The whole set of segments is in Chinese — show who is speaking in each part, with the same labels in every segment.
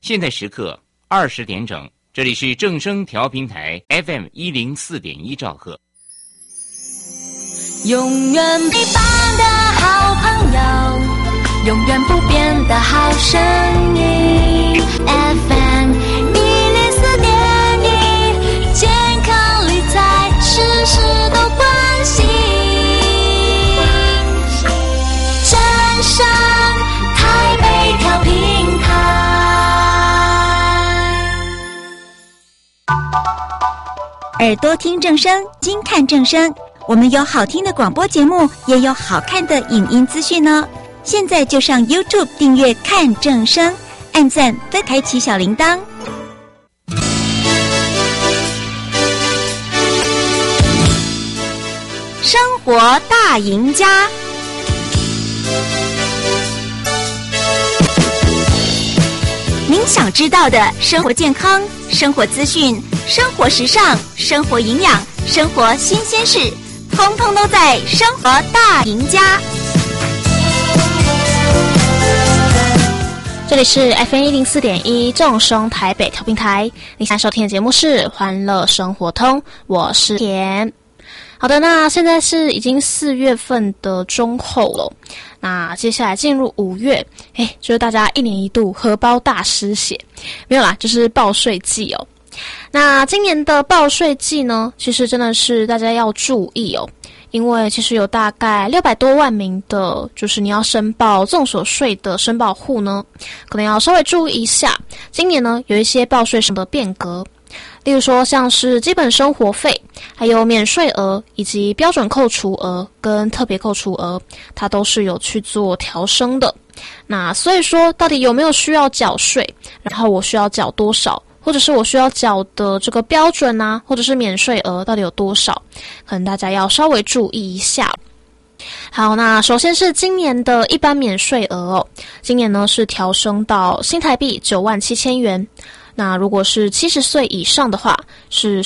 Speaker 1: 现在时刻20点整，这里是正声调频台 FM104.1兆赫。
Speaker 2: 永远陪伴的好朋友，永远不变的好声音 FM104.1，健康理财事事都关心。正声台北调频台，
Speaker 3: 耳朵听正声，睛看正声。我们有好听的广播节目，也有好看的影音资讯哦。现在就上 YouTube 订阅看正声，按赞再开启小铃铛。生活大赢家，您想知道的生活健康、生活资讯、生活时尚、生活营养、生活新鲜事，通通都在生活大赢家。
Speaker 4: 这里是 FM104.1 正声台北调频台，你现在收听的节目是欢乐生活通，我是田。好的，那现在是已经4月份的中后了，那接下来进入5月，就是大家一年一度荷包大失血，没有啦，就是报税季哦。那今年的报税季呢，其实真的是大家要注意哦，因为其实有大概600多万名的，就是你要申报综所税的申报户呢，可能要稍微注意一下。今年呢，有一些报税上的变革，例如说像是基本生活费，还有免税额以及标准扣除额跟特别扣除额，它都是有去做调升的。那所以说，到底有没有需要缴税，然后我需要缴多少，或者是我需要缴的这个标准啊，或者是免税额到底有多少，可能大家要稍微注意一下。好，那首先是今年的一般免税额哦，今年呢是调升到新台币97000元。那如果是70岁以上的话，是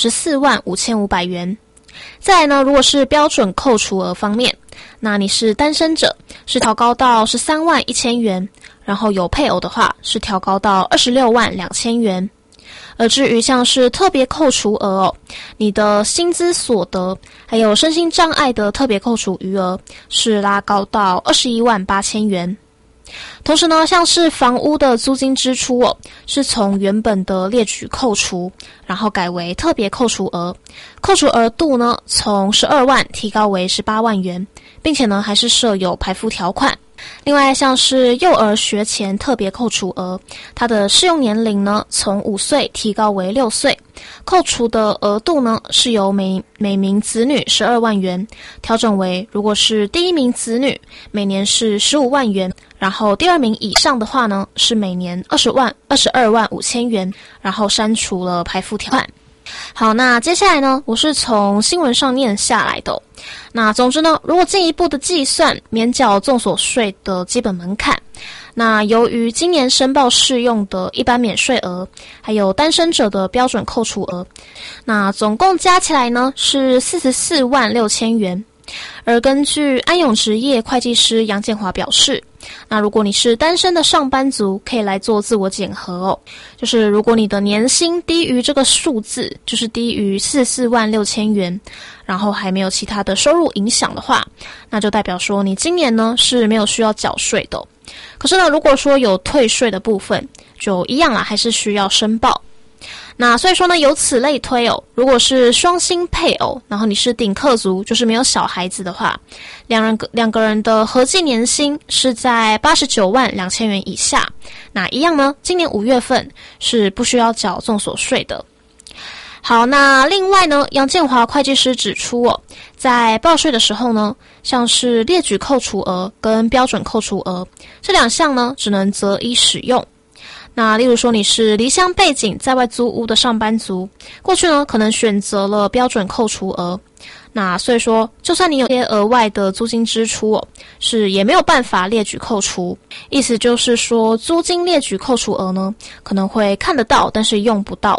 Speaker 4: 145500元。再来呢，如果是标准扣除额方面，那你是单身者，是调高到131000元，然后有配偶的话，是调高到262000元。而至于像是特别扣除额哦，你的薪资所得还有身心障碍的特别扣除余额是拉高到218000元。同时呢，像是房屋的租金支出哦，是从原本的列举扣除，然后改为特别扣除额，扣除额度呢从12万提高为18万元，并且呢还是设有排付条款。另外像是幼儿学前特别扣除额，它的适用年龄呢从5岁提高为6岁，扣除的额度呢是由每名子女12万元，调整为如果是第一名子女每年是15万元，然后第二名以上的话呢是每年22万5千元，然后删除了排付条款。好，那接下来呢，我是从新闻上念下来的。那总之呢，如果进一步的计算免缴综所税的基本门槛，那由于今年申报适用的一般免税额，还有单身者的标准扣除额，那总共加起来呢是44万6千元。而根据安永职业会计师杨建华表示，那如果你是单身的上班族，可以来做自我检核哦。就是如果你的年薪低于这个数字，就是低于44万6千元，然后还没有其他的收入影响的话，那就代表说你今年呢是没有需要缴税的哦。可是呢，如果说有退税的部分，就一样啦，还是需要申报。那所以说呢，由此类推哦，如果是双薪配偶，然后你是顶客族，就是没有小孩子的话，两个人的合计年薪是在89万2千元以下，那一样呢，今年5月份是不需要缴综所税的。好，那另外呢，杨建华会计师指出哦，在报税的时候呢，像是列举扣除额跟标准扣除额这两项呢，只能择一使用。那例如说你是离乡背景在外租屋的上班族，过去呢可能选择了标准扣除额，那所以说就算你有些额外的租金支出哦，是也没有办法列举扣除。意思就是说租金列举扣除额呢可能会看得到，但是用不到哦。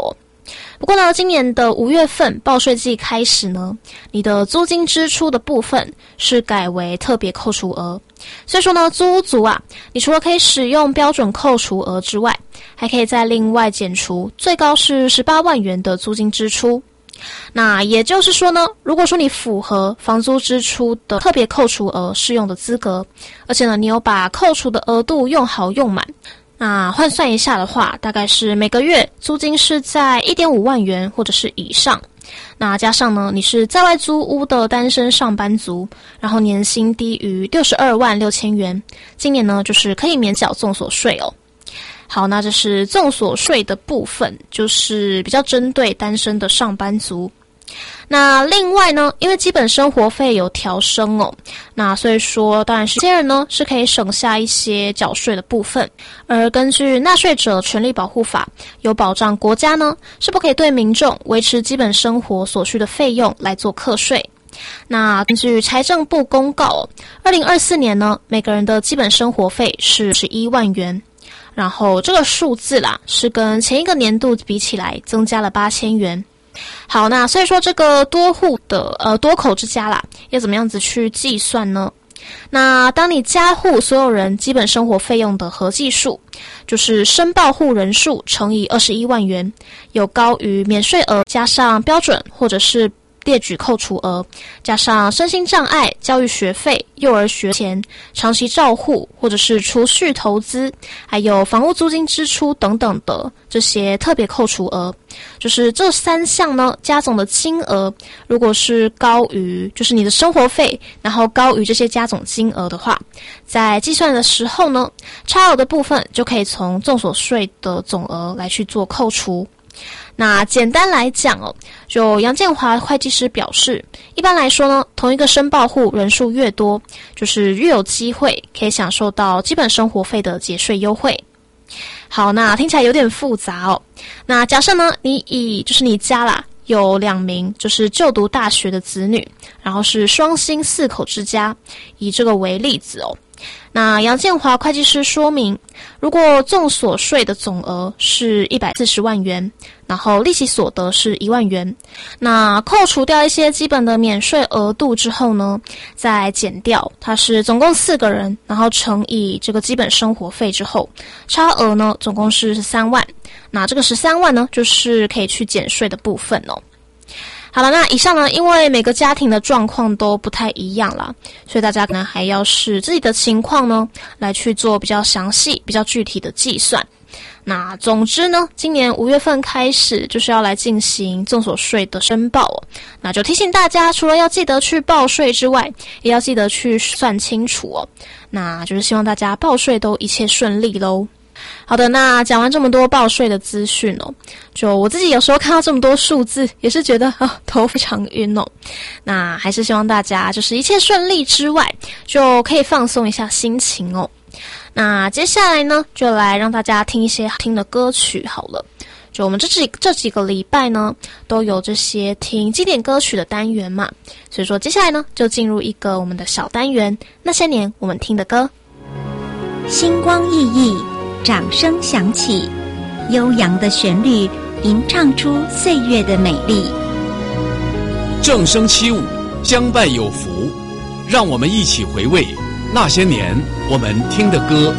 Speaker 4: 不过呢，今年的5月份报税季开始呢，你的租金支出的部分是改为特别扣除额。所以说呢，租屋族啊，你除了可以使用标准扣除额之外，还可以再另外减除最高是18万元的租金支出。那也就是说呢，如果说你符合房租支出的特别扣除额适用的资格，而且呢，你有把扣除的额度用好用满，那换算一下的话，大概是每个月租金是在 1.5 万元或者是以上。那加上呢，你是在外租屋的单身上班族，然后年薪低于62万6千元，今年呢就是可以免缴综所税哦。好，那这是综所税的部分，就是比较针对单身的上班族。那另外呢，因为基本生活费有调升哦，那所以说当然是有些人呢是可以省下一些缴税的部分，而根据纳税者权利保护法有保障，国家呢是不可以对民众维持基本生活所需的费用来做课税。那根据财政部公告2024年呢，每个人的基本生活费是11万元，然后这个数字啦是跟前一个年度比起来增加了8000元。好，那所以说这个多户的多口之家啦，要怎么样子去计算呢？那当你家户所有人基本生活费用的合计数，就是申报户人数乘以21万元，有高于免税额加上标准或者是列举扣除额，加上身心障碍、教育学费、幼儿学前、长期照护或者是储蓄投资，还有房屋租金支出等等的这些特别扣除额，就是这3项呢加总的金额，如果是高于就是你的生活费，然后高于这些加总金额的话，在计算的时候呢，差额的部分就可以从综所税的总额来去做扣除。那简单来讲哦，就杨建华会计师表示，一般来说呢，同一个申报户人数越多，就是越有机会可以享受到基本生活费的节税优惠。好，那听起来有点复杂哦。那假设呢，就是你家啦有2名就是就读大学的子女，然后是双薪4口之家，以这个为例子哦。那杨建华会计师说明，如果综所税的总额是140万元，然后利息所得是1万元，那扣除掉一些基本的免税额度之后呢，再减掉它是总共4个人，然后乘以这个基本生活费之后，差额呢总共是13万。那这个13万呢，就是可以去减税的部分哦。好了，那以上呢，因为每个家庭的状况都不太一样啦，所以大家可能还要视自己的情况呢，来去做比较详细、比较具体的计算。那总之呢，今年5月份开始就是要来进行综所税的申报哦。那就提醒大家，除了要记得去报税之外，也要记得去算清楚哦。那就是希望大家报税都一切顺利咯。好的，那讲完这么多报税的资讯哦，就我自己有时候看到这么多数字，也是觉得头非常晕哦。那还是希望大家就是一切顺利之外，就可以放松一下心情哦。那接下来呢，就来让大家听一些好听的歌曲好了。就我们这几个礼拜呢，都有这些听经典歌曲的单元嘛，所以说接下来呢，就进入一个我们的小单元，那些年我们听的歌。
Speaker 3: 星光熠熠，掌声响起，悠扬的旋律吟唱出岁月的美丽。
Speaker 5: 正声起舞，相伴有福，让我们一起回味那些年我们听的歌。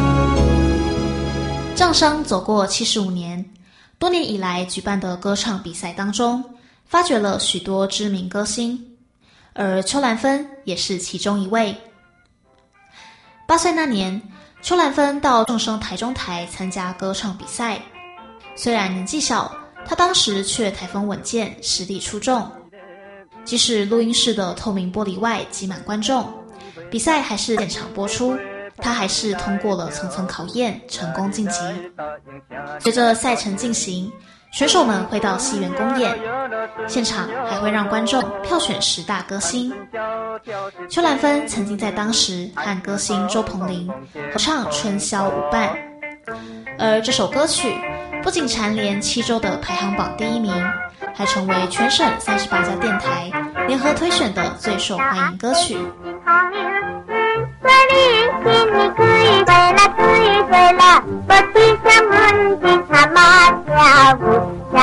Speaker 6: 正声走过75年，多年以来举办的歌唱比赛当中，发掘了许多知名歌星，而邱兰芬也是其中一位。8岁那年，邱兰芬到正声台中台参加歌唱比赛，虽然年纪小，她当时却台风稳健，实力出众。即使录音室的透明玻璃外挤满观众，比赛还是现场播出，她还是通过了层层考验，成功晋级。随着赛程进行，选手们会到戏院公演，现场还会让观众票选10大歌星。邱兰芬曾经在当时和歌星周鹏霖合唱《春宵舞伴》，而这首歌曲不仅蝉联7周的排行榜第1名，还成为全省38家电台联合推选的最受欢迎歌曲。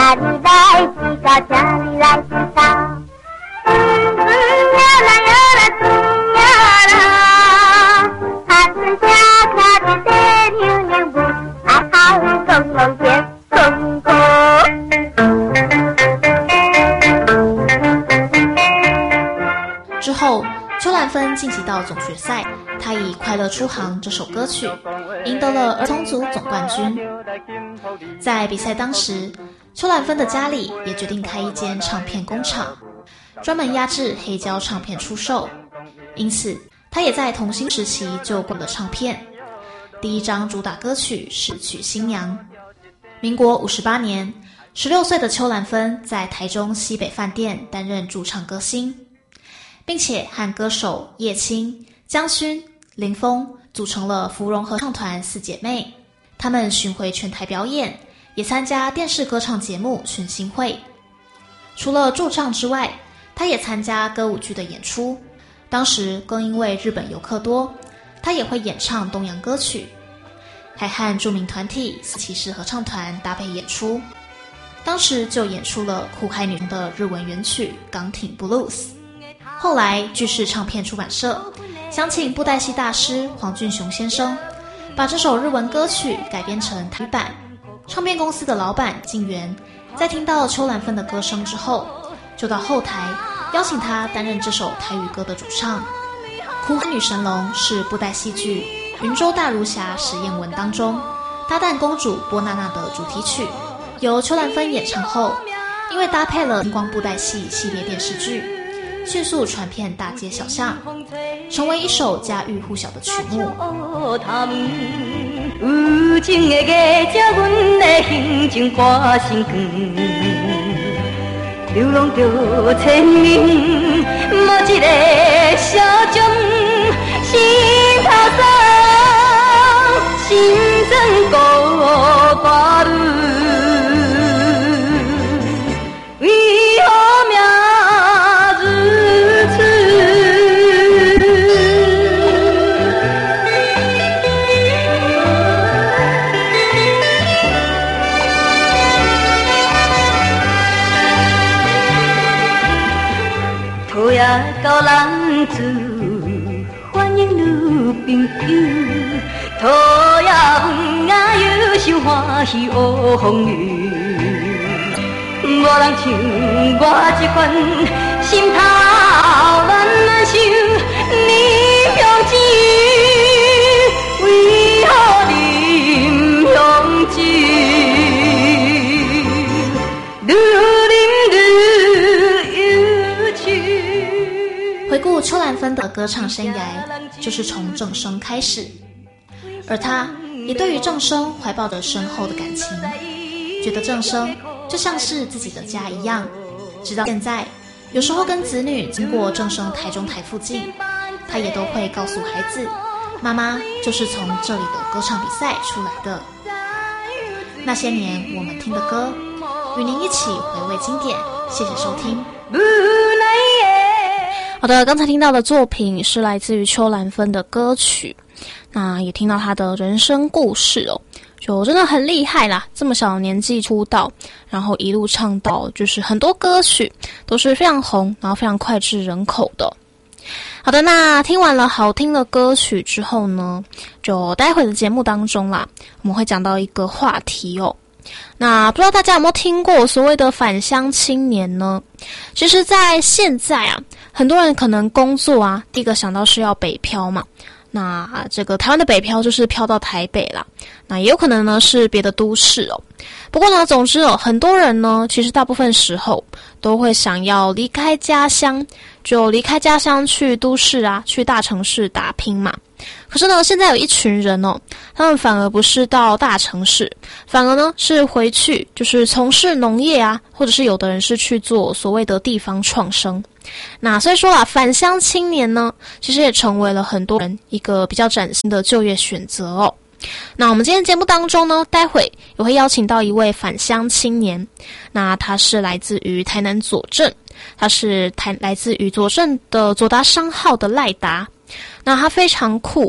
Speaker 7: 家里来知道，家里来知道。呀啦呀啦呀啦，还是家家的爹牛牛不，还好公公见公公。
Speaker 6: 之后，邱兰芬晋级到总决赛，她以《快乐出航》这首歌曲赢得了儿童组总冠军。在比赛当时，邱兰芬的家里也决定开一间唱片工厂，专门压制黑胶唱片出售，因此她也在童星时期就灌了唱片。第一张主打歌曲是《娶新娘》。民国58年，16岁的邱兰芬在台中西北饭店担任驻唱歌星，并且和歌手叶青、江勋、林峰组成了芙蓉合唱团4姐妹。她们巡回全台表演，也参加电视歌唱节目群星会。除了驻唱之外，她也参加歌舞剧的演出。当时更因为日本游客多，她也会演唱东洋歌曲，还和著名团体四骑士合唱团搭配演出。当时就演出了酷嗨女的日文原曲《港町 Blues》。后来巨势唱片出版社想请布袋戏大师黄俊雄先生把这首日文歌曲改编成台语版。唱片公司的老板静源在听到邱兰芬的歌声之后，就到后台邀请她担任这首台语歌的主唱。酷嗨女神龙是布袋戏剧《云州大儒侠史艳文》当中搭档公主波娜娜的主题曲，由邱兰芬演唱后，因为搭配了星光布袋戏系列电视剧，迅速传遍大街小巷，成为一首家喻户晓的曲目。
Speaker 7: 有情的月照阮的心情挂心光，流浪着千年，无一个小种心头酸，心真孤寡女。到人子欢迎女朋友，土也饭啊又是欢喜学风雨，无人像我这款心头难难想，你向酒为何饮向酒？
Speaker 6: 回顾邱兰芬的歌唱生涯，就是从正声开始，而她也对于正声怀抱着深厚的感情，觉得正声就像是自己的家一样。直到现在，有时候跟子女经过正声台中台附近，她也都会告诉孩子，妈妈就是从这里的歌唱比赛出来的。那些年我们听的歌，与您一起回味经典。谢谢收听。
Speaker 4: 好的，刚才听到的作品是来自于邱兰芬的歌曲，那也听到她的人生故事哦，就真的很厉害啦，这么小的年纪出道，然后一路唱到就是很多歌曲都是非常红，然后非常脍炙人口的。好的，那听完了好听的歌曲之后呢，就待会的节目当中啦，我们会讲到一个话题哦。那不知道大家有没有听过所谓的返乡青年呢？其实在现在啊，很多人可能工作啊，第一个想到是要北漂嘛。那这个台湾的北漂就是漂到台北啦，那也有可能呢是别的都市哦。不过呢，总之哦，很多人呢，其实大部分时候都会想要离开家乡，就离开家乡去都市啊，去大城市打拼嘛。可是呢，现在有一群人哦，他们反而不是到大城市，反而呢是回去，就是从事农业啊，或者是有的人是去做所谓的地方创生。那所以说啊，返乡青年呢，其实也成为了很多人一个比较崭新的就业选择哦。那我们今天节目当中呢，待会也会邀请到一位返乡青年，那他是来自于台南左镇，他是来自于左镇的左达商号的赖达。那他非常酷哦，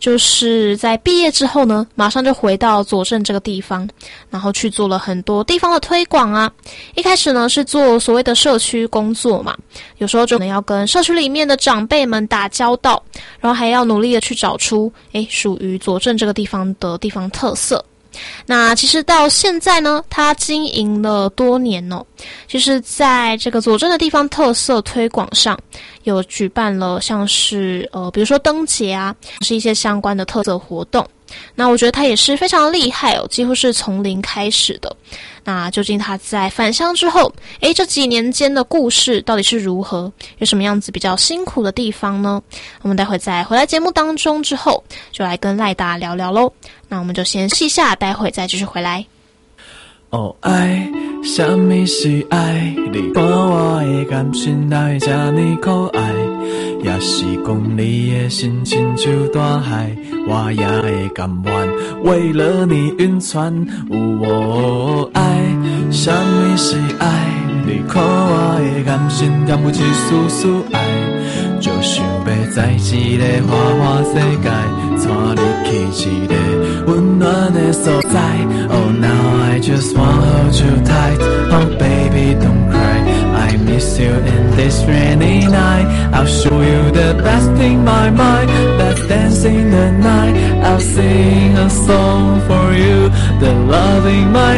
Speaker 4: 就是在毕业之后呢，马上就回到左镇这个地方，然后去做了很多地方的推广啊。一开始呢是做所谓的社区工作嘛，有时候就可能要跟社区里面的长辈们打交道，然后还要努力的去找出属于左镇这个地方的地方特色。那其实到现在呢，他经营了多年哦，就是在这个左镇的地方特色推广上，有举办了像是比如说灯节啊，是一些相关的特色活动。那我觉得他也是非常厉害哦，几乎是从零开始的。那究竟他在返乡之后，这几年间的故事到底是如何？有什么样子比较辛苦的地方呢？我们待会在回来节目当中之后，就来跟赖达聊聊咯。那我们就先试一下，待会再继续回来。
Speaker 8: 爱，什么是爱？你看我的感情来这呢可爱，也是讲你的心亲像大海，我也会甘愿为了你晕船。有我爱，什么是爱？你看我的感情甘有一丝丝爱，就想要在一个花花世界，带你去一个温暖的所在。Oh now I just wanna hold you tight. Oh baby don't cry, I miss you in this rainy night. I'll show you the best in my mind. Let's dance in the night. I'll sing a song for you, the love in my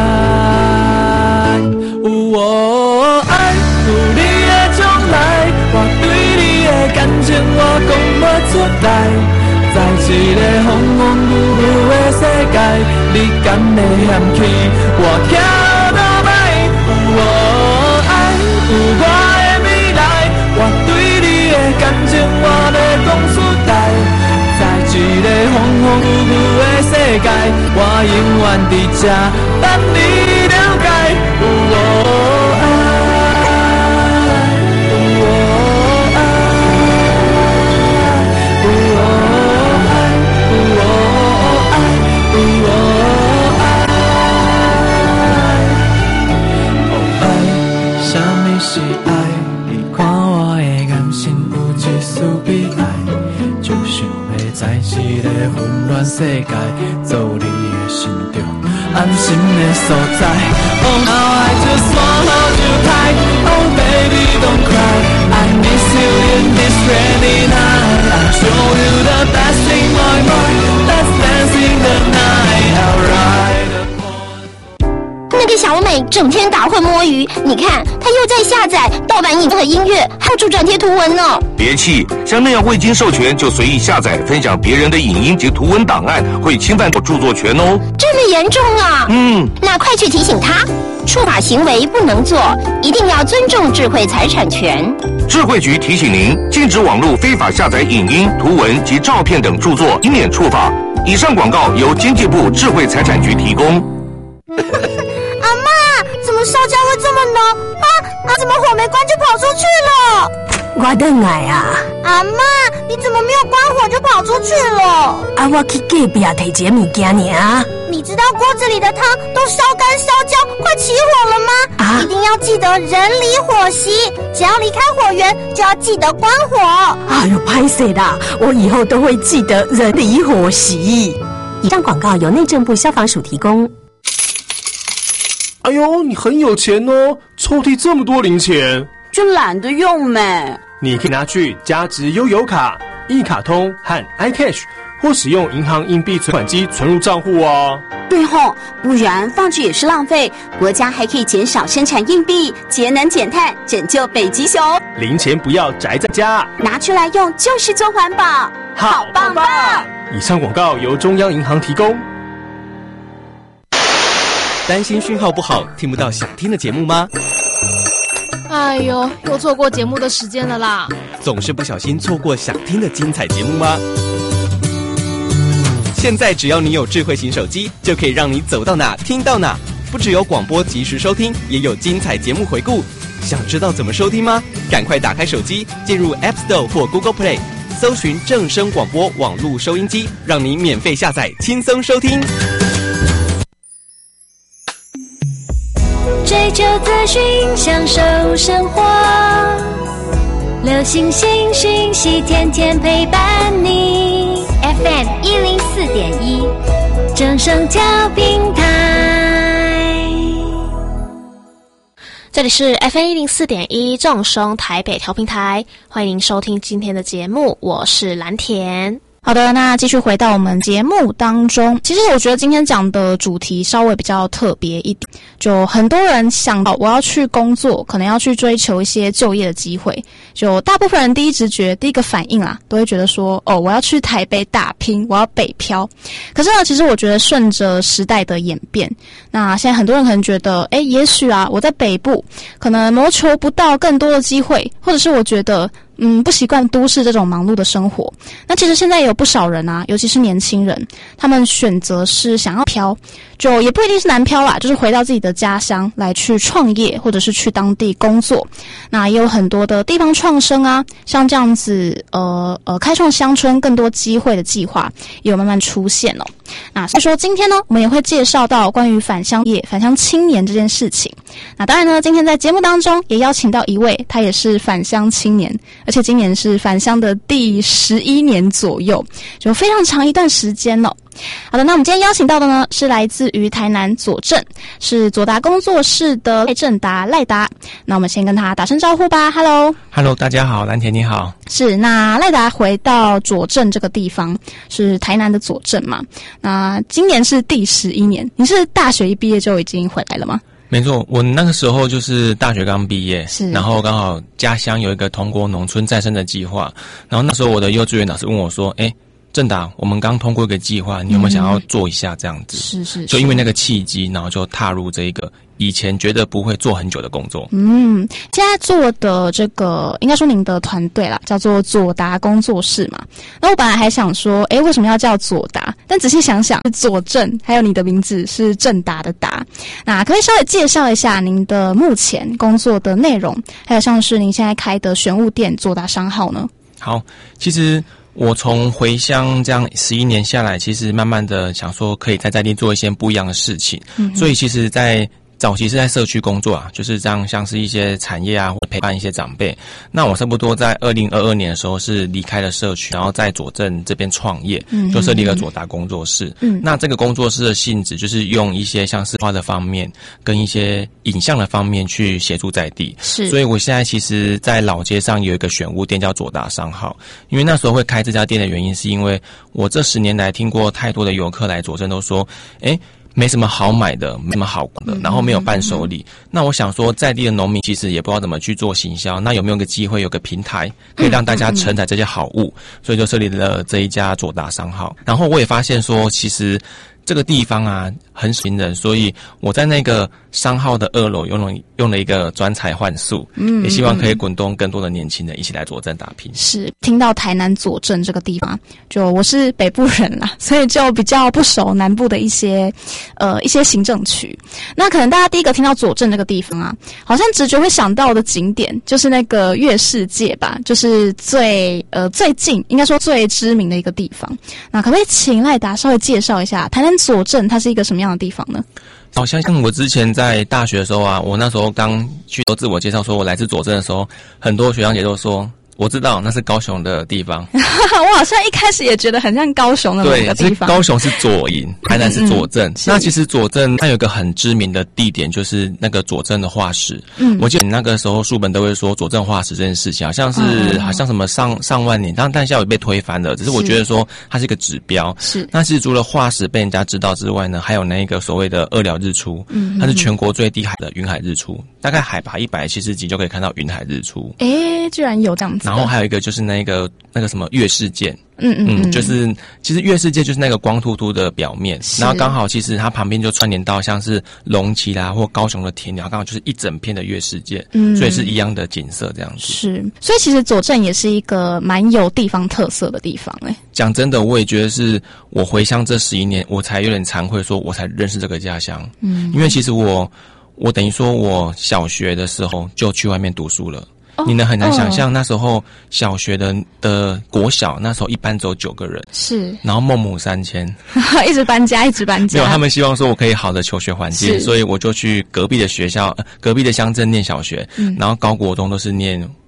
Speaker 8: eye. 有我爱，有你的将来，我对你的感情我讲不出来。在一个风风雨雨的世界，你敢会嫌弃我徛倒摆？有我爱，有我的未来，我对你的感情我要讲出来。在一个风风雨雨的世界，我永远伫这等你了解。有我爱，有我爱，有我爱，有我爱，有我爱。爱，什么是爱？你看我的眼神有一丝悲哀，就想要在一个混乱世界，做你的心中安心的所在。Oh now I just wanna hold you tight. Oh baby don't cry, I miss you in this rainy night. I'll show you the best in my mind. Let's dance in the night. I'll ride upon.
Speaker 9: 那个小美整天打混摸鱼，你看她又在下载盗版影片和音乐，还有助转贴图文呢。
Speaker 10: 别气，像那样未经授权就随意下载分享别人的影音及图文档案，会侵犯著作权哦。
Speaker 9: 这么严重啊？那快去提醒他，触法行为不能做，一定要尊重智慧财产权。
Speaker 10: 智慧局提醒您，禁止网络非法下载影音、图文及照片等著作，以免触法。以上广告由经济部智慧财产局提供。
Speaker 9: 阿嬷，怎么烧焦会这么浓？怎么火没关就跑出去了？
Speaker 11: 我回来啊！
Speaker 9: 阿嬷，你怎么没有关火就跑出去了？
Speaker 11: 我去隔壁提一个物件尔。
Speaker 9: 你知道锅子里的汤都烧干烧焦，快起火了吗？一定要记得人离火熄，只要离开火源就要记得关火。
Speaker 11: 哎呦，拍谁啦？我以后都会记得人离火熄。以上广告由内政部消防署提供。
Speaker 12: 哎呦，你很有钱哦，抽屉这么多零钱。
Speaker 13: 就懒得用呗。
Speaker 12: 你可以拿去加值悠游卡、一卡通和 iCash， 或使用银行硬币存款机存入账户哦。
Speaker 13: 对吼，不然放置也是浪费。国家还可以减少生产硬币，节能减碳，拯救北极熊。
Speaker 12: 零钱不要宅在家，
Speaker 13: 拿出来用就是做环保，好棒棒！
Speaker 12: 以上广告由中央银行提供。
Speaker 14: 担心讯号不好，听不到想听的节目吗？
Speaker 4: 哎呦，又错过节目的时间了啦！
Speaker 14: 总是不小心错过想听的精彩节目吗？现在只要你有智慧型手机，就可以让你走到哪听到哪。不只有广播及时收听，也有精彩节目回顾。想知道怎么收听吗？赶快打开手机，进入 App Store 或 Google Play， 搜寻正声广播网络收音机，让你免费下载，轻松收听。
Speaker 2: 追求资讯，享受生活，流行新讯息，天天陪伴你。
Speaker 3: FM 104.1正声调频台。
Speaker 4: 这里是 FM 104.1正声台北调频台，欢迎收听今天的节目，我是蓝田。好的，那继续回到我们节目当中。其实我觉得今天讲的主题稍微比较特别一点，就很多人想到我要去工作，可能要去追求一些就业的机会，就大部分人第一直觉、第一个反应啊，都会觉得说，我要去台北打拼，我要北漂。可是呢，其实我觉得顺着时代的演变，那现在很多人可能觉得，也许啊，我在北部可能谋求不到更多的机会，或者是我觉得不习惯都市这种忙碌的生活。那其实现在也有不少人啊，尤其是年轻人，他们选择是想要漂，就也不一定是南漂啦，就是回到自己的家乡来去创业，或者是去当地工作。那也有很多的地方创生啊，像这样子开创乡村更多机会的计划也有慢慢出现哦。那所以说今天呢，我们也会介绍到关于返乡业、返乡青年这件事情。那当然呢，今天在节目当中也邀请到一位，他也是返乡青年，而且今年是返乡的第11年左右，就非常长一段时间了。好的，那我们今天邀请到的呢，是来自于台南左镇，是左达工作室的赖正达赖达。那我们先跟他打声招呼吧。
Speaker 15: Hello， 大家好，蓝田你好。
Speaker 4: 是，那赖达回到左镇这个地方，是台南的左镇嘛？那今年是第11年，你是大学一毕业就已经回来了吗？
Speaker 15: 没错，我那个时候就是大学刚毕业，然后刚好家乡有一个通过农村再生的计划，然后那时候我的幼稚园老师问我说，正达，我们刚通过一个计划，你有没有想要做一下这样子？是，就因为那个契机，然后就踏入这一个以前觉得不会做很久的工作。
Speaker 4: 现在做的这个应该说您的团队啦，叫做左达工作室嘛。那我本来还想说，为什么要叫左达？但仔细想想，左正还有你的名字是正达的达。那可以稍微介绍一下您的目前工作的内容，还有像是您现在开的选物店左达商号呢？
Speaker 15: 好，其实我从回乡这样11年下来，其实慢慢的想说可以在地做一些不一样的事情，所以其实在早期是在社区工作啊，就是这样，像是一些产业啊，或者陪伴一些长辈。那我差不多在2022年的时候是离开了社区，然后在左镇这边创业，就设立了左达工作室。那这个工作室的性质就是用一些像是画的方面跟一些影像的方面去协助在地。所以我现在其实在老街上有一个选物店叫左达商号，因为那时候会开这家店的原因是因为我这10年来听过太多的游客来左镇都说，没什么好买的，没什么好的，然后没有伴手礼。那我想说，在地的农民其实也不知道怎么去做行销，那有没有个机会，有个平台可以让大家承载这些好物，所以就设立了这一家左达商号。然后我也发现说，其实这个地方啊很少人，所以我在那个商号的2楼用了一个专才幻术，也希望可以滚动更多的年轻人一起来左镇打拼。
Speaker 4: 是，听到台南左镇这个地方，就我是北部人啦，所以就比较不熟南部的一些行政区。那可能大家第一个听到左镇这个地方啊，好像直觉会想到的景点就是那个月世界吧，就是最近应该说最知名的一个地方。那可不可以请赖达稍微介绍一下台南左镇它是一个什么样的地方呢？
Speaker 15: 好像我之前在大学的时候啊，我那时候刚去做自我介绍说我来自左镇的时候，很多学长姐都说我知道那是高雄的地方。
Speaker 4: 我好像一开始也觉得很像高雄的某个地方。
Speaker 15: 对，高雄是左营，台南是左镇。那其实左镇它有一个很知名的地点，就是那个左镇的化石。我记得你那个时候书本都会说左镇化石这件事情，好像什么上万年，但现在有被推翻了。只是我觉得说它是一个指标。是。那其实除了化石被人家知道之外呢，还有那个所谓的2寮日出，它是全国最低海的云海日出，大概海拔170几就可以看到云海日出。
Speaker 4: 居然有这样子。
Speaker 15: 然后还有一个就是那个什么月世界，就是其实月世界就是那个光秃秃的表面，然后刚好其实它旁边就串联到像是龙崎啦或高雄的田寮，刚好就是一整片的月世界，所以是一样的景色这样子。
Speaker 4: 是，所以其实左镇也是一个蛮有地方特色的地方
Speaker 15: 讲真的，我也觉得是我回乡这11年，我才有点惭愧，说我才认识这个家乡。因为其实我等于说我小学的时候就去外面读书了。你能很难想象那时候小学的国小那时候一班只有9个人，是，然后孟母3000，
Speaker 4: 一直搬家。
Speaker 15: 没有，他们希望说我可以好的求学环境，所以我就去隔壁的学校、隔壁的乡镇念小学，然后高国中都是念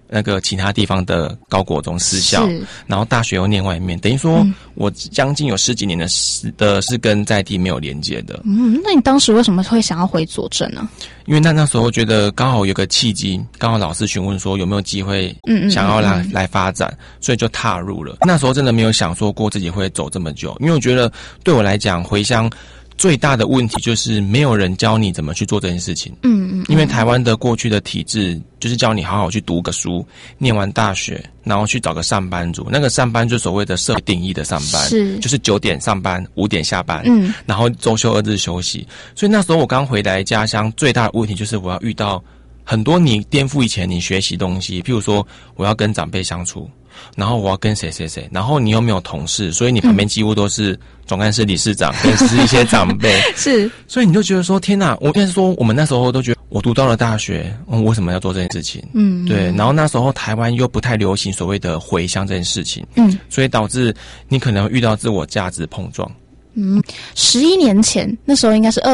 Speaker 15: 那个其他地方的高国中私校，然后大学又念外面，等于说我将近有10几年的是跟在地没有连接的。
Speaker 4: 那你当时为什么会想要回左镇呢？
Speaker 15: 因为那时候觉得刚好有个契机，刚好老师询问说有没有机会想要来发展，所以就踏入了。那时候真的没有想说过自己会走这么久，因为我觉得对我来讲回乡最大的问题就是没有人教你怎么去做这件事情。因为台湾的过去的体制就是教你好好去读个书，念完大学，然后去找个上班族。那个上班就所谓的社会定义的上班，就是9点上班，5点下班，然后周休2日休息。所以那时候我刚回来家乡，最大的问题就是我要遇到很多你颠覆以前你学习东西，譬如说我要跟长辈相处，然后我要跟谁，然后你又没有同事，所以你旁边几乎都是总干事、理事长，跟是一些长辈，所以你就觉得说天哪！我应该是说我们那时候都觉得，我读到了大学，我为什么要做这件事情？对。然后那时候台湾又不太流行所谓的回乡这件事情，所以导致你可能遇到自我价值碰撞。
Speaker 4: 11年前，那时候应该是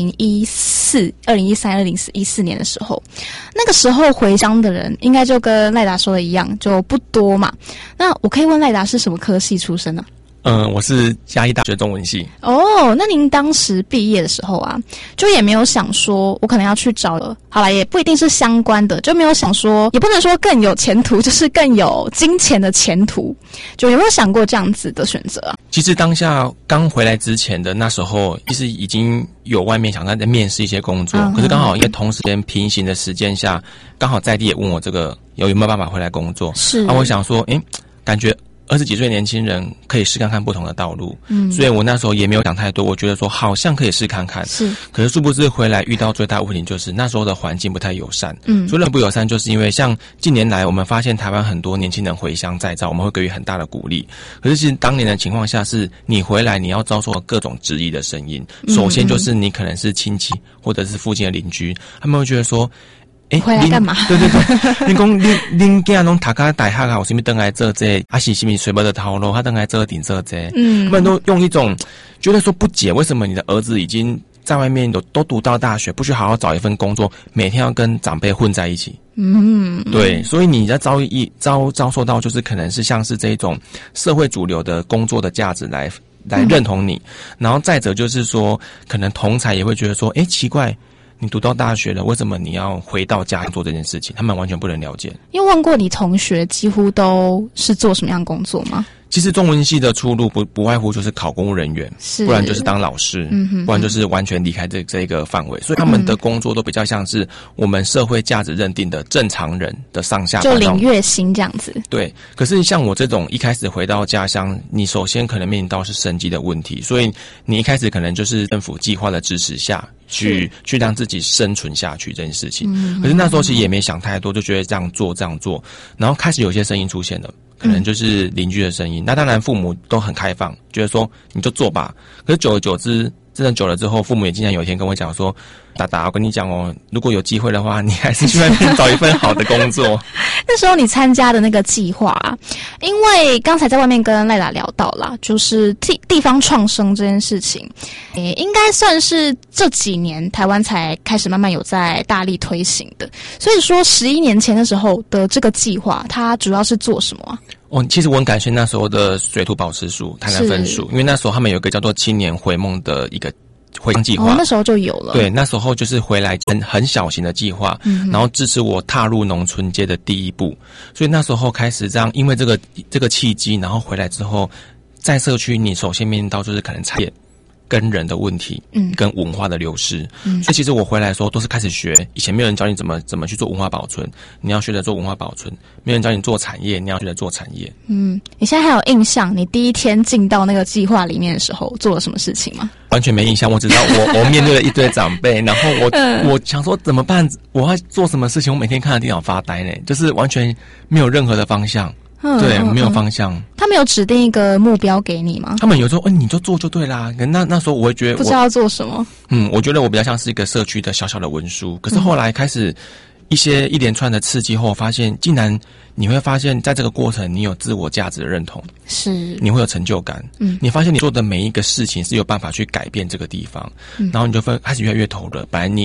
Speaker 4: 2013、2014年的时候，那个时候回乡的人应该就跟赖达说的一样，就不多嘛。那我可以问赖达是什么科系出身呢？
Speaker 15: 我是嘉义大学中文系。
Speaker 4: 那您当时毕业的时候啊，就也没有想说我可能要去找好啦，也不一定是相关的，就没有想说，也不能说更有前途，就是更有金钱的前途，就有没有想过这样子的选择啊？
Speaker 15: 其实当下刚回来之前的那时候，其实已经有外面想在面试一些工作，可是刚好因为同时间平行的时间下，刚好在地也问我这个有没有办法回来工作，我想说，感觉20几岁年轻人可以试看看不同的道路，所以我那时候也没有想太多，我觉得说好像可以试看看，可是殊不知回来遇到最大问题就是那时候的环境不太友善，所以人不友善，就是因为像近年来我们发现台湾很多年轻人回乡再造，我们会给予很大的鼓励，可是其实当年的情况下是你回来你要遭受各种质疑的声音，首先就是你可能是亲戚或者是附近的邻居，他们会觉得说
Speaker 4: 回来干嘛？
Speaker 15: 对，你讲恁囝拢读到大学啊，有啥物登来做这？是啥物随便的头路，他登来做顶做这？他们都用一种觉得说不解，为什么你的儿子已经在外面都读到大学，不去好好找一份工作，每天要跟长辈混在一起？对，所以你在遭受到就是可能是像是这一种社会主流的工作的价值来认同你，然后再者就是说，可能同侪也会觉得说，奇怪。你读到大学了，为什么你要回到家做这件事情？他们完全不能了解。
Speaker 4: 因为问过你同学，几乎都是做什么样的工作吗？
Speaker 15: 其实中文系的出路不外乎就是考公务人员，不然就是当老师，不然就是完全离开这一个范围。所以他们的工作都比较像是我们社会价值认定的正常人的上下班，
Speaker 4: 就领月薪这样子。
Speaker 15: 对，可是像我这种一开始回到家乡，你首先可能面临到是生计的问题，所以你一开始可能就是政府计划的支持下去让自己生存下去这件事情。可是那时候其实也没想太多，就觉得这样做，然后开始有些声音出现了。可能就是邻居的声音，那当然父母都很开放，觉得说你就做吧。可是久而久之，真的久了之后，父母也经常有一天跟我讲说：“达达，我跟你讲哦，如果有机会的话，你还是去外面找一份好的工作。”
Speaker 4: 那时候你参加的那个计划啊，因为刚才在外面跟赖达聊到啦，就是地方创生这件事情，应该算是这几年台湾才开始慢慢有在大力推行的。所以说11年前的时候的这个计划，它主要是做什么啊？
Speaker 15: 其实我很感谢那时候的水土保持署、台南分署，因为那时候他们有一个叫做青年回梦的一个回乡计划，
Speaker 4: 那时候就有了。
Speaker 15: 对，那时候就是回来很小型的计划，然后支持我踏入农村街的第一步。所以那时候开始这样，因为这个契机，然后回来之后，在社区你首先面临到就是可能产业跟人的问题，跟文化的流失，所以其实我回来的时候都是开始学，以前没有人教你怎么去做文化保存，你要学着做文化保存，没有人教你做产业，你要学着做产业。
Speaker 4: 你现在还有印象你第一天进到那个计划里面的时候做了什么事情吗？
Speaker 15: 完全没印象，我只知道我面对了一堆长辈，然后我想说怎么办，我要做什么事情，我每天看着电脑发呆呢，就是完全没有任何的方向。对，没有方向。
Speaker 4: 他们有指定一个目标给你吗？
Speaker 15: 他们有时候，你就做就对啦。那时候我会觉得
Speaker 4: 不知道做什么。
Speaker 15: 我觉得我比较像是一个社区的小小的文书。可是后来开始一连串的刺激后，发现竟然你会发现在这个过程，你有自我价值的认同，
Speaker 4: 是
Speaker 15: 你会有成就感。你发现你做的每一个事情是有办法去改变这个地方，然后你就会开始越来越投入。本来你一直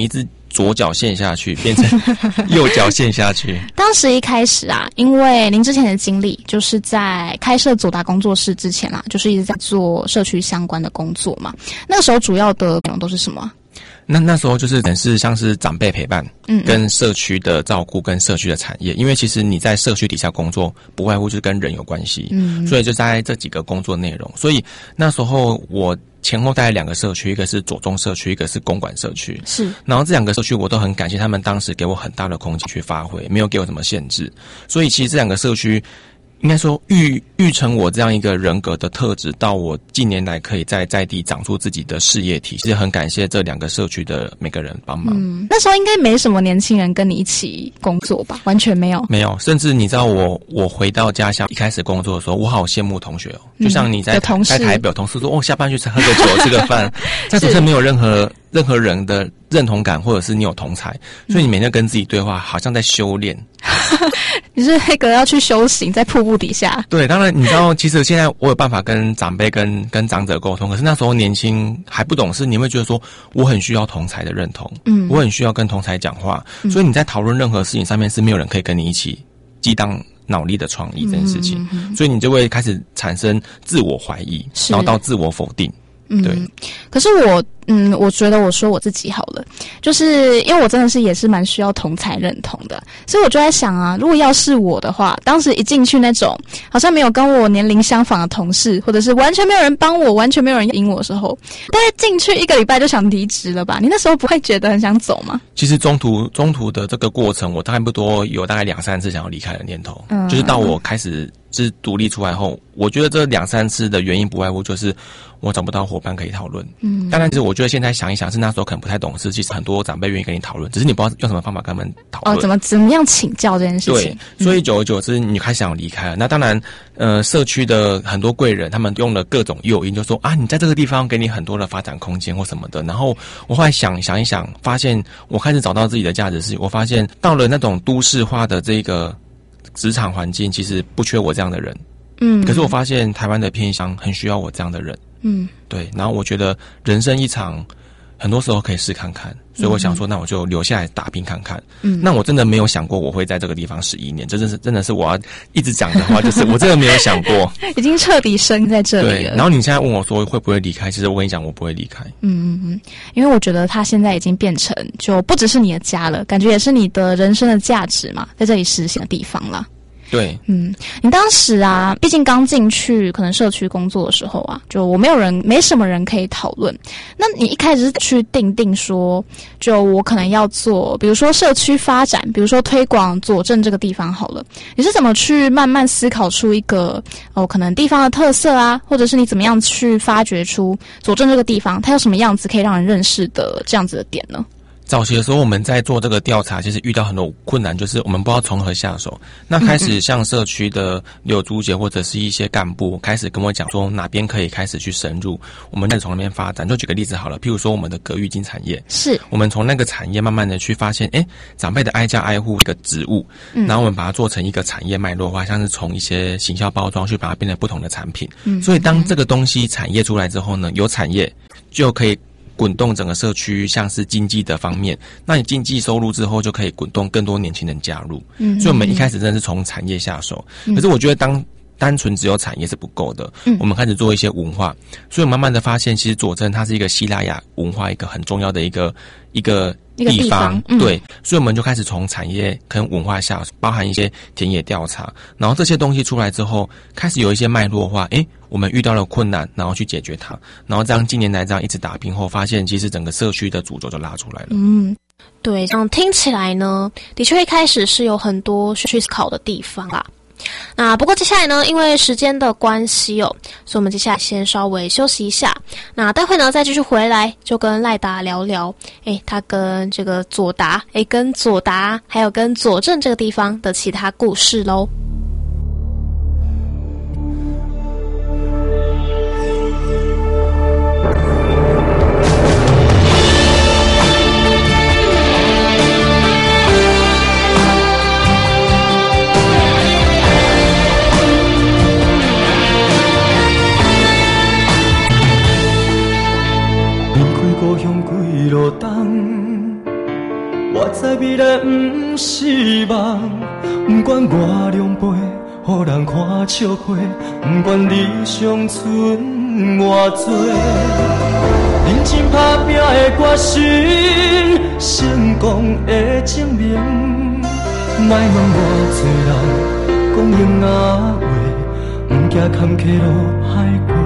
Speaker 15: 左脚陷下去，变成右脚陷下去。
Speaker 4: 当时一开始啊，因为您之前的经历就是在开设左达工作室之前啊，就是一直在做社区相关的工作嘛。那个时候主要的内容都是什么？
Speaker 15: 那时候就是像是长辈陪伴，跟社区的照顾，跟社区的产业，因为其实你在社区底下工作，不外乎就是跟人有关系，所以就在这几个工作内容。所以那时候我前后带2个社区，一个是左中社区，一个是公馆社区。
Speaker 4: 是，
Speaker 15: 然后这2个社区我都很感谢他们当时给我很大的空间去发挥，没有给我什么限制。所以其实这2个社区应该说育成我这样一个人格的特质，到我近年来可以在地长出自己的事业体，其实很感谢这2个社区的每个人帮忙。
Speaker 4: 那时候应该没什么年轻人跟你一起工作吧？完全没有，
Speaker 15: 没有。甚至你知道我回到家乡一开始工作的时候，我好羡慕同学哦，就像你在台北有同事说下班去喝个酒吃个饭，在主持没有任何人的认同感，或者是你有同才，所以你每天跟自己对话，好像在修炼。
Speaker 4: 你是那个要去修行，在瀑布底下。
Speaker 15: 对，当然你知道，其实现在我有办法跟长辈、跟长者沟通，可是那时候年轻还不懂事，你会觉得说我很需要同才的认同，我很需要跟同才讲话，所以你在讨论任何事情上面是没有人可以跟你一起激荡脑力的创意这件事情，所以你就会开始产生自我怀疑，然后到自我否定。对，
Speaker 4: 可是我觉得我说我自己好了，就是因为我真的是也是蛮需要同才认同的，所以我就在想啊，如果要是我的话，当时一进去那种好像没有跟我年龄相仿的同事，或者是完全没有人帮我，完全没有人引我的时候，大概进去1个礼拜就想离职了吧？你那时候不会觉得很想走吗？
Speaker 15: 其实中途的这个过程，我大概不多有大概2-3次想要离开的念头，就是到我开始是独立出来后，我觉得这2-3次的原因不外乎就是我找不到伙伴可以讨论。当然是我觉得现在想一想，是那时候可能不太懂事，其实很多长辈愿意跟你讨论，只是你不知道用什么方法跟他们讨论。
Speaker 4: 怎么样请教这件事情。
Speaker 15: 对，所以久而久之你开始想离开了。那当然社区的很多贵人他们用了各种诱因，就说啊你在这个地方给你很多的发展空间或什么的。然后我后来想一想，发现我开始找到自己的价值是，我发现到了那种都市化的这个职场环境，其实不缺我这样的人。可是我发现台湾的偏乡很需要我这样的人。对，然后我觉得人生一场，很多时候可以试看看，所以我想说，那我就留下来打拼看看。那我真的没有想过我会在这个地方11年，真的是我要一直讲的话，就是我真的没有想过，
Speaker 4: 已经彻底生在这里了。
Speaker 15: 对，然后你现在问我说会不会离开，其实我跟你讲，我不会离开。
Speaker 4: 因为我觉得他现在已经变成就不只是你的家了，感觉也是你的人生的价值嘛，在这里实现的地方了。
Speaker 15: 对，
Speaker 4: 你当时啊，毕竟刚进去可能社区工作的时候啊，就我没什么人可以讨论。那你一开始是去定说，就我可能要做，比如说社区发展，比如说推广左镇这个地方好了，你是怎么去慢慢思考出一个可能地方的特色啊，或者是你怎么样去发掘出左镇这个地方它有什么样子可以让人认识的这样子的点呢？
Speaker 15: 早期的时候我们在做这个调查，其实遇到很多困难，就是我们不知道从何下手。那开始像社区的柳竹姐或者是一些干部开始跟我讲说哪边可以开始去深入，我们再从那边发展。就举个例子好了，譬如说我们的隔浴巾产业，
Speaker 4: 是
Speaker 15: 我们从那个产业慢慢的去发现长辈的挨家挨户一个植物，然后我们把它做成一个产业脉络化，像是从一些行销包装去把它变成不同的产品。所以当这个东西产业出来之后呢，有产业就可以滚动整个社区，像是经济的方面，那你经济收入之后就可以滚动更多年轻人加入。所以我们一开始真的是从产业下手。可是我觉得单纯只有产业是不够的，我们开始做一些文化，所以我慢慢的发现，其实左镇它是一个西拉雅文化一个很重要的一个地方。对，所以我们就开始从产业跟文化下手，包含一些田野调查，然后这些东西出来之后，开始有一些脉络化，我们遇到了困难，然后去解决它，然后这样近年来这样一直打拼后，发现其实整个社区的主轴就拉出来了。
Speaker 4: 对，这样听起来呢，的确一开始是有很多去思考的地方啦。那不过接下来呢，因为时间的关系所以我们接下来先稍微休息一下。那待会呢再继续回来，就跟赖达聊聊，他跟这个左达，跟左达还有跟左镇这个地方的其他故事咯。
Speaker 8: 故乡几路灯， 知未来不是梦，不管我两杯，予人看笑话，不管理想剩偌多，认真打拼的决心，成功的证明，莫问偌多人讲永啊话，不惊坎坷路歹过，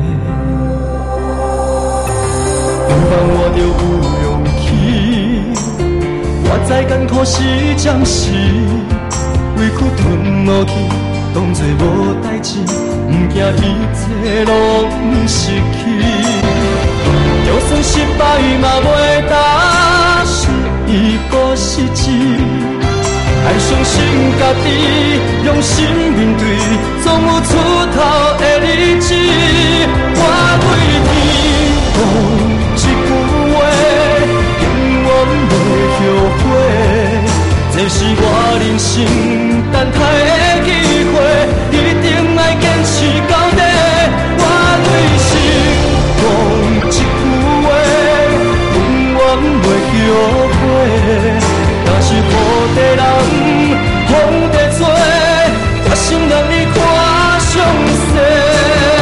Speaker 8: 希望我着有勇气。我知艰苦是暂时，委屈吞落去，当作无代志，不惊一切拢失去。就算失败嘛袂当失意搁失志，爱相信家己，用心面对，总有出头的日子。我对天讲一句话，永远袂后悔，这是我人生等待的机会，一定要坚持到底。我对心讲一句话，永远袂后悔，若是好地人，好地做，决心让你看上世。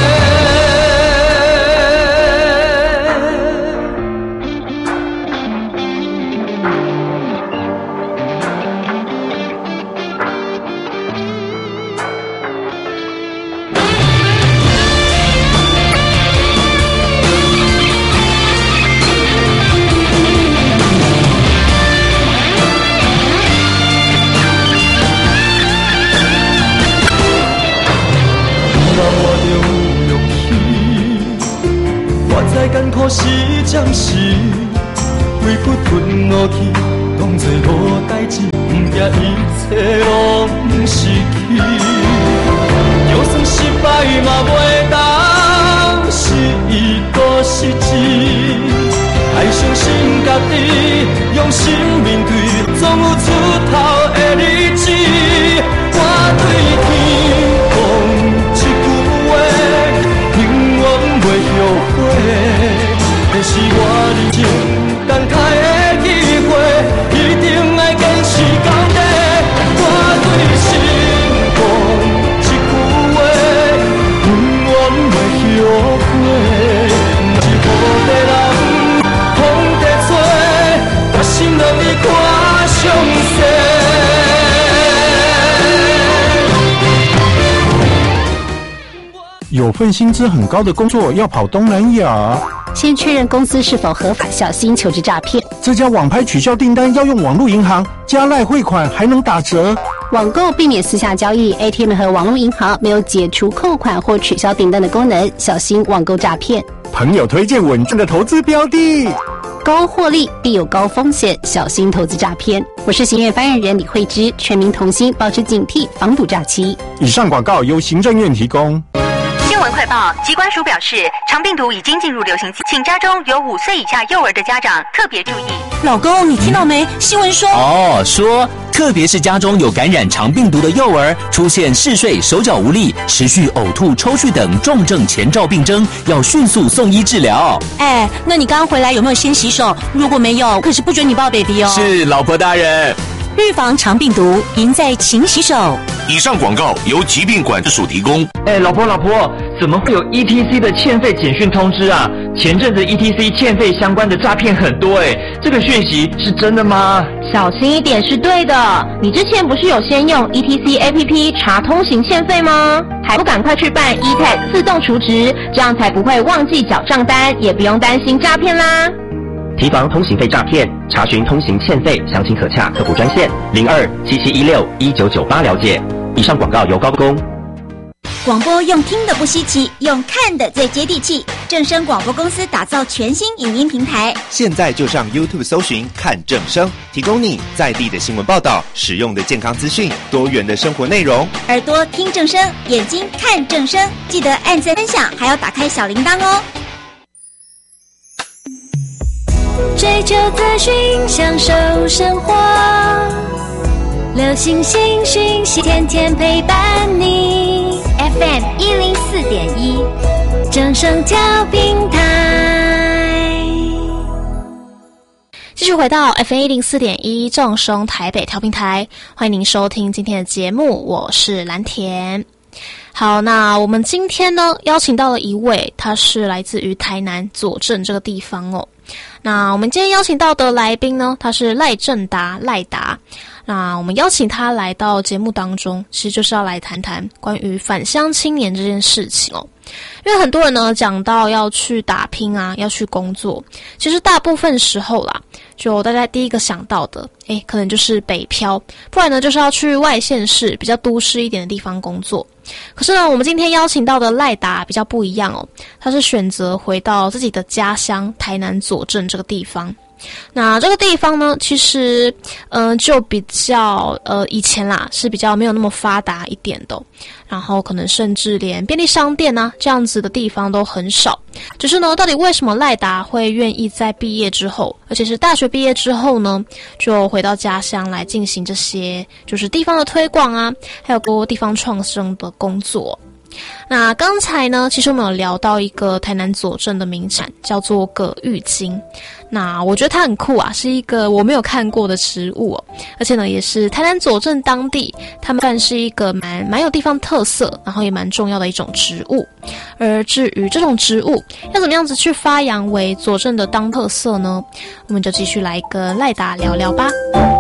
Speaker 8: 艰苦是暂时，委屈吞落去，当作无代志，不惊一切拢失去。就算失败嘛袂当失意搁失志，爱相信家己，用心面对，总有出头的日子。我对天讲一句话，永远袂后悔。这是我人生等待的机会，一定要坚持到底。我对心讲一句话，永远袂后悔。是好地人，好地做，决心让你看上世。
Speaker 16: 有份薪资很高的工作要跑东南亚，
Speaker 11: 先确认公司是否合法，小心求职诈骗。
Speaker 16: 这家网拍取消订单要用网络银行，加赖汇款还能打折。
Speaker 11: 网购避免私下交易 ，ATM 和网络银行没有解除扣款或取消订单的功能，小心网购诈骗。
Speaker 16: 朋友推荐稳健的投资标的，
Speaker 11: 高获利必有高风险，小心投资诈骗。我是行院发言人李慧芝，全民同心，保持警惕，防堵诈欺。
Speaker 16: 以上广告由行政院提供。
Speaker 17: 新闻快报，疾管署表示，肠病毒已经进入流行期，请家中有5岁以下幼儿的家长特别注意。
Speaker 18: 老公，你听到没？新闻说
Speaker 19: 说特别是家中有感染肠病毒的幼儿，出现嗜睡、手脚无力、持续呕吐、抽搐等重症前兆病征，要迅速送医治疗。
Speaker 18: 那你刚回来有没有先洗手？如果没有，可是不准你抱 baby 哦。
Speaker 19: 是，老婆大人。
Speaker 18: 预防肠病毒，赢在勤洗手。
Speaker 10: 以上广告由疾病管制署提供。
Speaker 20: 老婆，怎么会有 ETC 的欠费简讯通知啊？前阵子 ETC 欠费相关的诈骗很多这个讯息是真的吗？
Speaker 21: 小心一点是对的。你之前不是有先用 ETC APP 查通行欠费吗？还不赶快去办 eTag 自动储值，这样才不会忘记缴账单，也不用担心诈骗啦。
Speaker 22: 提防通行费诈骗，查询通行欠费，详情可洽客服专线0277161998了解。以上广告由高工。
Speaker 3: 广播用听的不稀奇，用看的最接地气。正声广播公司打造全新影音平台，
Speaker 23: 现在就上 YouTube 搜寻看正声，提供你在地的新闻报道、实用的健康资讯、多元的生活内容。
Speaker 3: 耳朵听正声，眼睛看正声，记得按赞分享，还要打开小铃铛哦。
Speaker 2: 追求资讯，享受生活，流行新讯息，天天陪伴你。FM 104.1，正声调频台。
Speaker 4: 继续续回到 FM104.1 正声台北调频台，欢迎您收听今天的节目，我是蓝田。好，那我们今天呢邀请到了一位，他是来自于台南左镇这个地方哦。那我们今天邀请到的来宾呢，他是赖正达，赖达。那我们邀请他来到节目当中，其实就是要来谈谈关于返乡青年这件事情哦。因为很多人呢讲到要去打拼啊，要去工作，其实大部分时候啦，就大家第一个想到的，可能就是北漂，不然呢就是要去外县市比较都市一点的地方工作。可是呢，我们今天邀请到的赖达比较不一样哦，他是选择回到自己的家乡台南左镇这个地方。那这个地方呢，其实就比较以前啦是比较没有那么发达一点的然后可能甚至连便利商店啊这样子的地方都很少。只是呢，到底为什么赖达会愿意在毕业之后，而且是大学毕业之后呢，就回到家乡来进行这些就是地方的推广啊，还有地方创生的工作。那刚才呢，其实我们有聊到一个台南左镇的名产，叫做葛玉金。那我觉得它很酷啊，是一个我没有看过的植物哦，而且呢，也是台南左镇当地他们算是一个蛮有地方特色，然后也蛮重要的一种植物。而至于这种植物要怎么样子去发扬为左镇的当特色呢？我们就继续来跟赖达聊聊吧。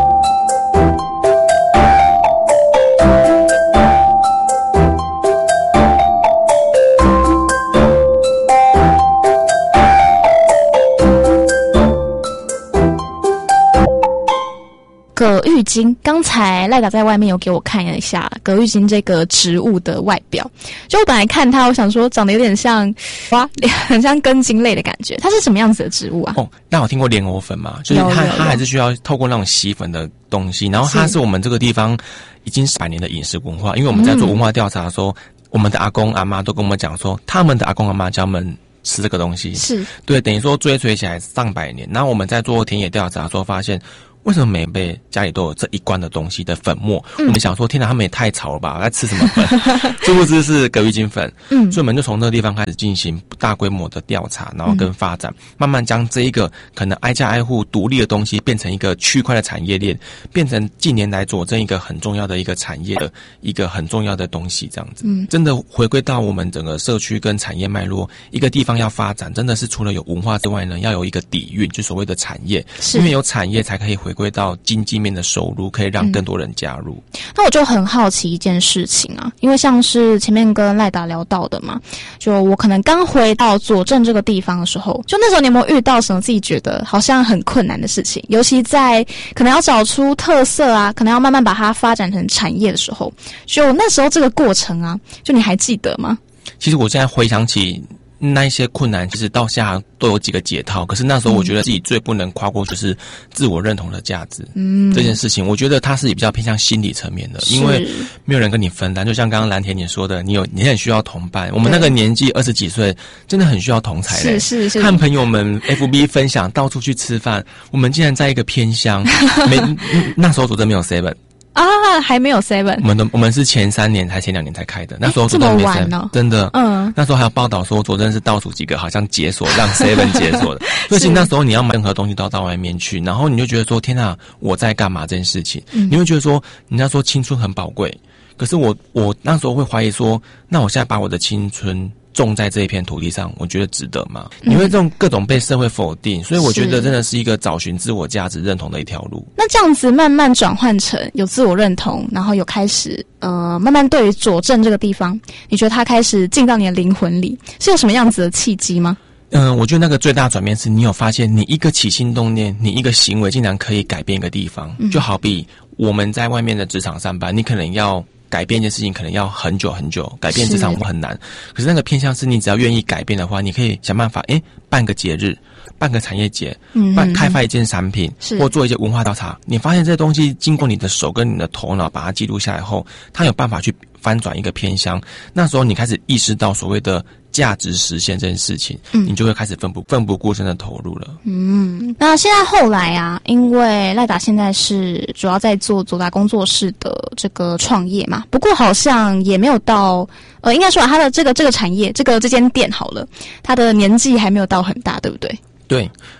Speaker 4: 葛玉金，刚才赖达在外面有给我看一下葛玉金这个植物的外表，就我本来看它，我想说长得有点像很像根茎类的感觉，它是什么样子的植物啊？
Speaker 15: 那我听过莲藕粉嘛，就是它还是需要透过那种洗粉的东西，然后它是我们这个地方已经100年的饮食文化，因为我们在做文化调查的时候，我们的阿公阿妈都跟我们讲说，他们的阿公阿妈教我们吃这个东西，是对，等于说追随起来上100年。然后我们在做田野调查的时候发现，为什么每辈家里都有这一罐的东西的粉末？我们想说，天哪，他们也太吵了吧，在吃什么粉？殊不知是葛玉金粉。所以我们就从那个地方开始进行大规模的调查，然后跟发展，慢慢将这一个可能挨家挨户独立的东西，变成一个区块的产业链，变成近年来左镇一个很重要的一个产业的一个很重要的东西，这样子。真的回归到我们整个社区跟产业脉络，一个地方要发展，真的是除了有文化之外呢，要有一个底蕴，就所谓的产业，因为有产业才可以回归到经济面的收入，可以让更多人加入。
Speaker 4: 那我就很好奇一件事情啊，因为像是前面跟赖达聊到的嘛，就我可能刚回到左镇这个地方的时候，就那时候你有没有遇到什么自己觉得好像很困难的事情？尤其在可能要找出特色啊，可能要慢慢把它发展成产业的时候，就那时候这个过程啊，就你还记得吗？
Speaker 15: 其实我现在回想起那一些困难，其实到现在都有几个解套。可是那时候我觉得自己最不能跨过就是自我认同的价值。这件事情我觉得它是比较偏向心理层面的，因为没有人跟你分担。就像刚刚蓝田你说的，你很需要同伴。我们那个年纪20几岁，真的很需要同才嘞。是和朋友们 FB 分享，到处去吃饭。我们竟然在一个偏乡，那时候左镇没有 7。
Speaker 4: 啊，还没有 7。
Speaker 15: 我们是前3年还前2年才开的，那时候左镇没 7，真的。那时候还有报道说左镇是倒数几个好像解锁让 7解锁的。所以那时候你要买任何东西都要到外面去，然后你就觉得说天哪，我在干嘛这件事情？你会觉得说，人家说青春很宝贵，可是我那时候会怀疑说，那我现在把我的青春种在这一片土地上，我觉得值得吗？因为这种各种被社会否定，所以我觉得真的是一个找寻自我价值认同的一条路。
Speaker 4: 那这样子慢慢转换成有自我认同，然后有开始慢慢对于左镇这个地方，你觉得它开始进到你的灵魂里，是有什么样子的契机吗？
Speaker 15: 我觉得那个最大转变是你有发现，你一个起心动念，你一个行为竟然可以改变一个地方。就好比我们在外面的职场上班，你可能要改变一件事情可能要很久很久，改变职场很难。可是那个偏向是你只要愿意改变的话，你可以想办法，办个节日，办个产业节，开发一件产品，或做一些文化调查。你发现这些东西经过你的手跟你的头脑把它记录下来后，它有办法去翻转一个偏乡。那时候你开始意识到所谓的价值实现这件事情，你就会开始奋不顾身的投入了。
Speaker 4: 那现在后来啊，因为赖达现在是主要在做左达工作室的这个创业嘛，不过好像也没有到应该说他的这个产业这间店好了，他的年纪还没有到很大，对不对？
Speaker 15: 对，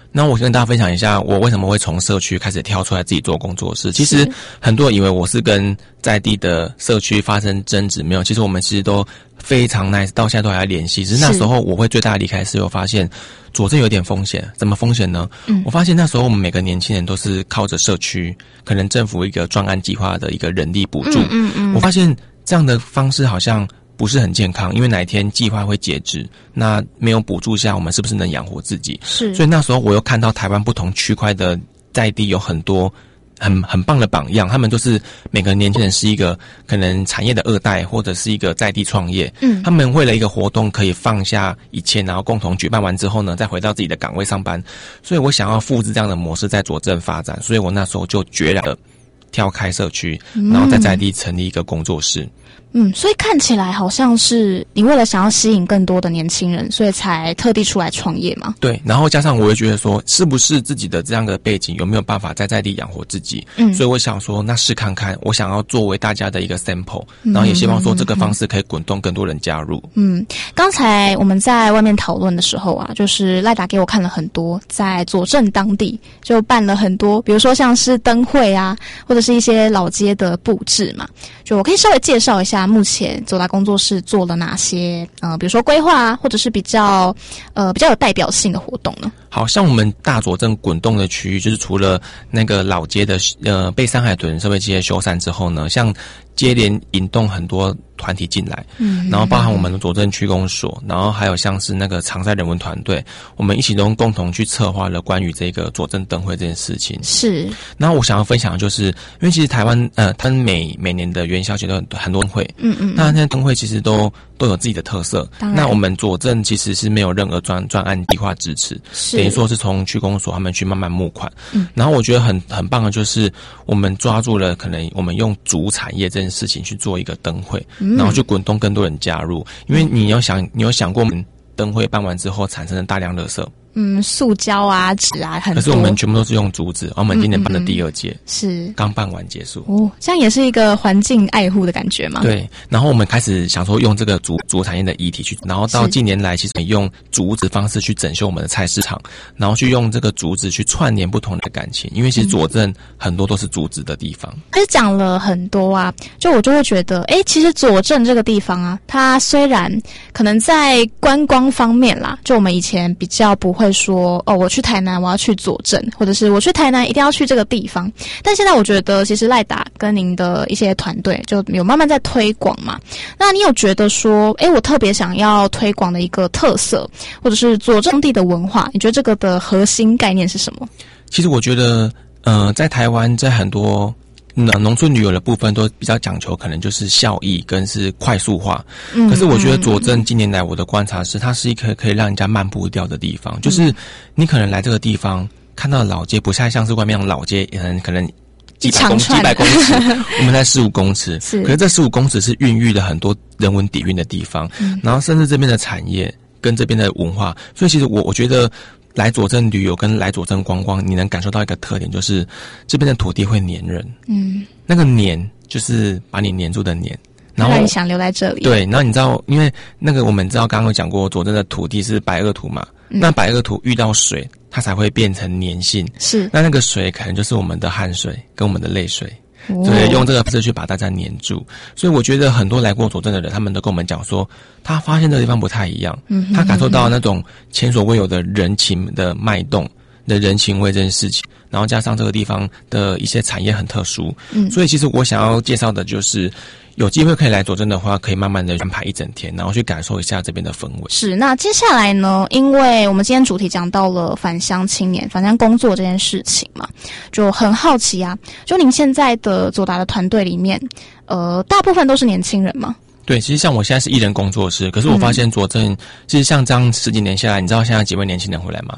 Speaker 15: 那我跟大家分享一下，我为什么会从社区开始跳出来自己做工作室。其实很多人以为我是跟在地的社区发生争执，没有，其实我们其实都非常 nice， 到现在都还在联系。只是那时候我会最大的离开是我发现佐证有点风险。怎么风险呢？我发现那时候我们每个年轻人都是靠着社区，可能政府一个专案计划的一个人力补助。我发现这样的方式好像不是很健康，因为哪一天计划会截止，那没有补助下，我们是不是能养活自己？是。所以那时候我又看到台湾不同区块的在地有很多很棒的榜样，他们都是每个年轻人是一个可能产业的二代，或者是一个在地创业。他们为了一个活动可以放下一切，然后共同举办完之后呢，再回到自己的岗位上班。所以我想要复制这样的模式在佐证发展，所以我那时候就决然的跳开社区，然后在地成立一个工作室。
Speaker 4: 所以看起来好像是你为了想要吸引更多的年轻人，所以才特地出来创业嘛？对，然后加上我会觉得说，是不是自己的这样的背景有没有办法在地养活自己？所以我想说，那试看看，我想要作为大家的一个 sample，然后也希望说这个方式可以滚动更多人加入。刚才我们在外面讨论的时候啊，就是赖达给我看了很多在佐证当地就办了很多，比如说像是灯会啊，或者是一些老街的布置嘛，就我可以稍微介绍一下目前佐达工作室做了哪些比如说规划啊，或者是比较有代表性的活动呢？好像我们大佐证滚动的区域，就是除了那个老街的被山海屯社会企业修缮之后呢，像接连引动很多团体进来，然后包含我们的佐证区公所，然后还有像是那个长赛人文团队，我们一起都共同去策划了关于这个佐证灯会这件事情。是。然后我想要分享的就是，因为其实台湾它每年的元宵节都很多灯会，那些灯会其实都有自己的特色。那我们佐证其实是没有任何专案计划支持，等于说是从区公所他们去慢慢募款。然后我觉得很棒的就是我们抓住了可能我们用主产业这件事情去做一个灯会，然后去滚动更多人加入。因为你有想过我们灯会办完之后产生的大量垃圾，塑胶啊、纸啊很多。可是我们全部都是用竹子，然后我们今年办的第二届，是刚办完结束。这样也是一个环境爱护的感觉嘛？对。然后我们开始想说用这个竹产业的议题去，然后到近年来其实用竹子方式去整修我们的菜市场，然后去用这个竹子去串联不同的感情。因为其实佐证很多都是竹子的地方。其实讲了很多啊，就我就会觉得，其实佐证这个地方啊，它虽然可能在观光方面啦，就我们以前比较不会说我去台南我要去佐证，或者是我去台南一定要去这个地方。但现在我觉得其实赖达跟您的一些团队就有慢慢在推广嘛。那你有觉得说我特别想要推广的一个特色，或者是佐证地的文化，你觉得这个的核心概念是什么？其实我觉得在台湾在很多农村旅游的部分都比较讲求可能就是效益跟是快速化，可是我觉得佐证近年来我的观察是它是一个可以让人家慢步调的地方。就是你可能来这个地方看到老街不太像是外面那种老街，可能几百公尺我们在15公尺，可是这15公尺是孕育了很多人文底蕴的地方，然后甚至这边的产业跟这边的文化。所以其实我觉得来佐证旅游跟来佐证观光，你能感受到一个特点，就是这边的土地会黏人。那个黏就是把你黏住的黏，然后让你想留在这里。对，然后你知道，因为那个我们知道刚刚有讲过，佐证的土地是白垩土嘛，那白垩土遇到水，它才会变成粘性。是，那个水可能就是我们的汗水跟我们的泪水。所以用这个方式去把大家黏住。所以我觉得很多来过佐证的人，他们都跟我们讲说，他发现这个地方不太一样，他感受到那种前所未有的人情的脉动的人情味这件事情，然后加上这个地方的一些产业很特殊，所以其实我想要介绍的就是有机会可以来佐证的话，可以慢慢的安排一整天，然后去感受一下这边的氛围。是，那接下来呢，因为我们今天主题讲到了返乡青年、返乡工作这件事情嘛，就很好奇啊，就您现在的佐达的团队里面，大部分都是年轻人吗？对，其实像我现在是艺人工作室，可是我发现佐证，其实像这样10几年下来，你知道现在几位年轻人回来吗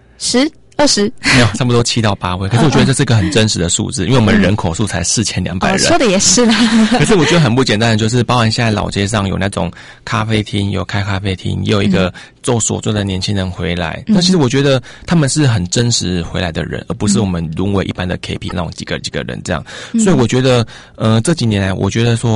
Speaker 4: ？10、20没有，差不多7到8位。可是我觉得这是个很真实的数字，因为我们人口数才4200人。说的也是啦。可是我觉得很不简单的就是，包含现在老街上有那种咖啡厅，有开咖啡厅，也有一个做手作的年轻人回来。那其实我觉得他们是很真实回来的人，而不是我们沦为一般的 KP 那种几个人这样。所以我觉得，这几年来，我觉得说，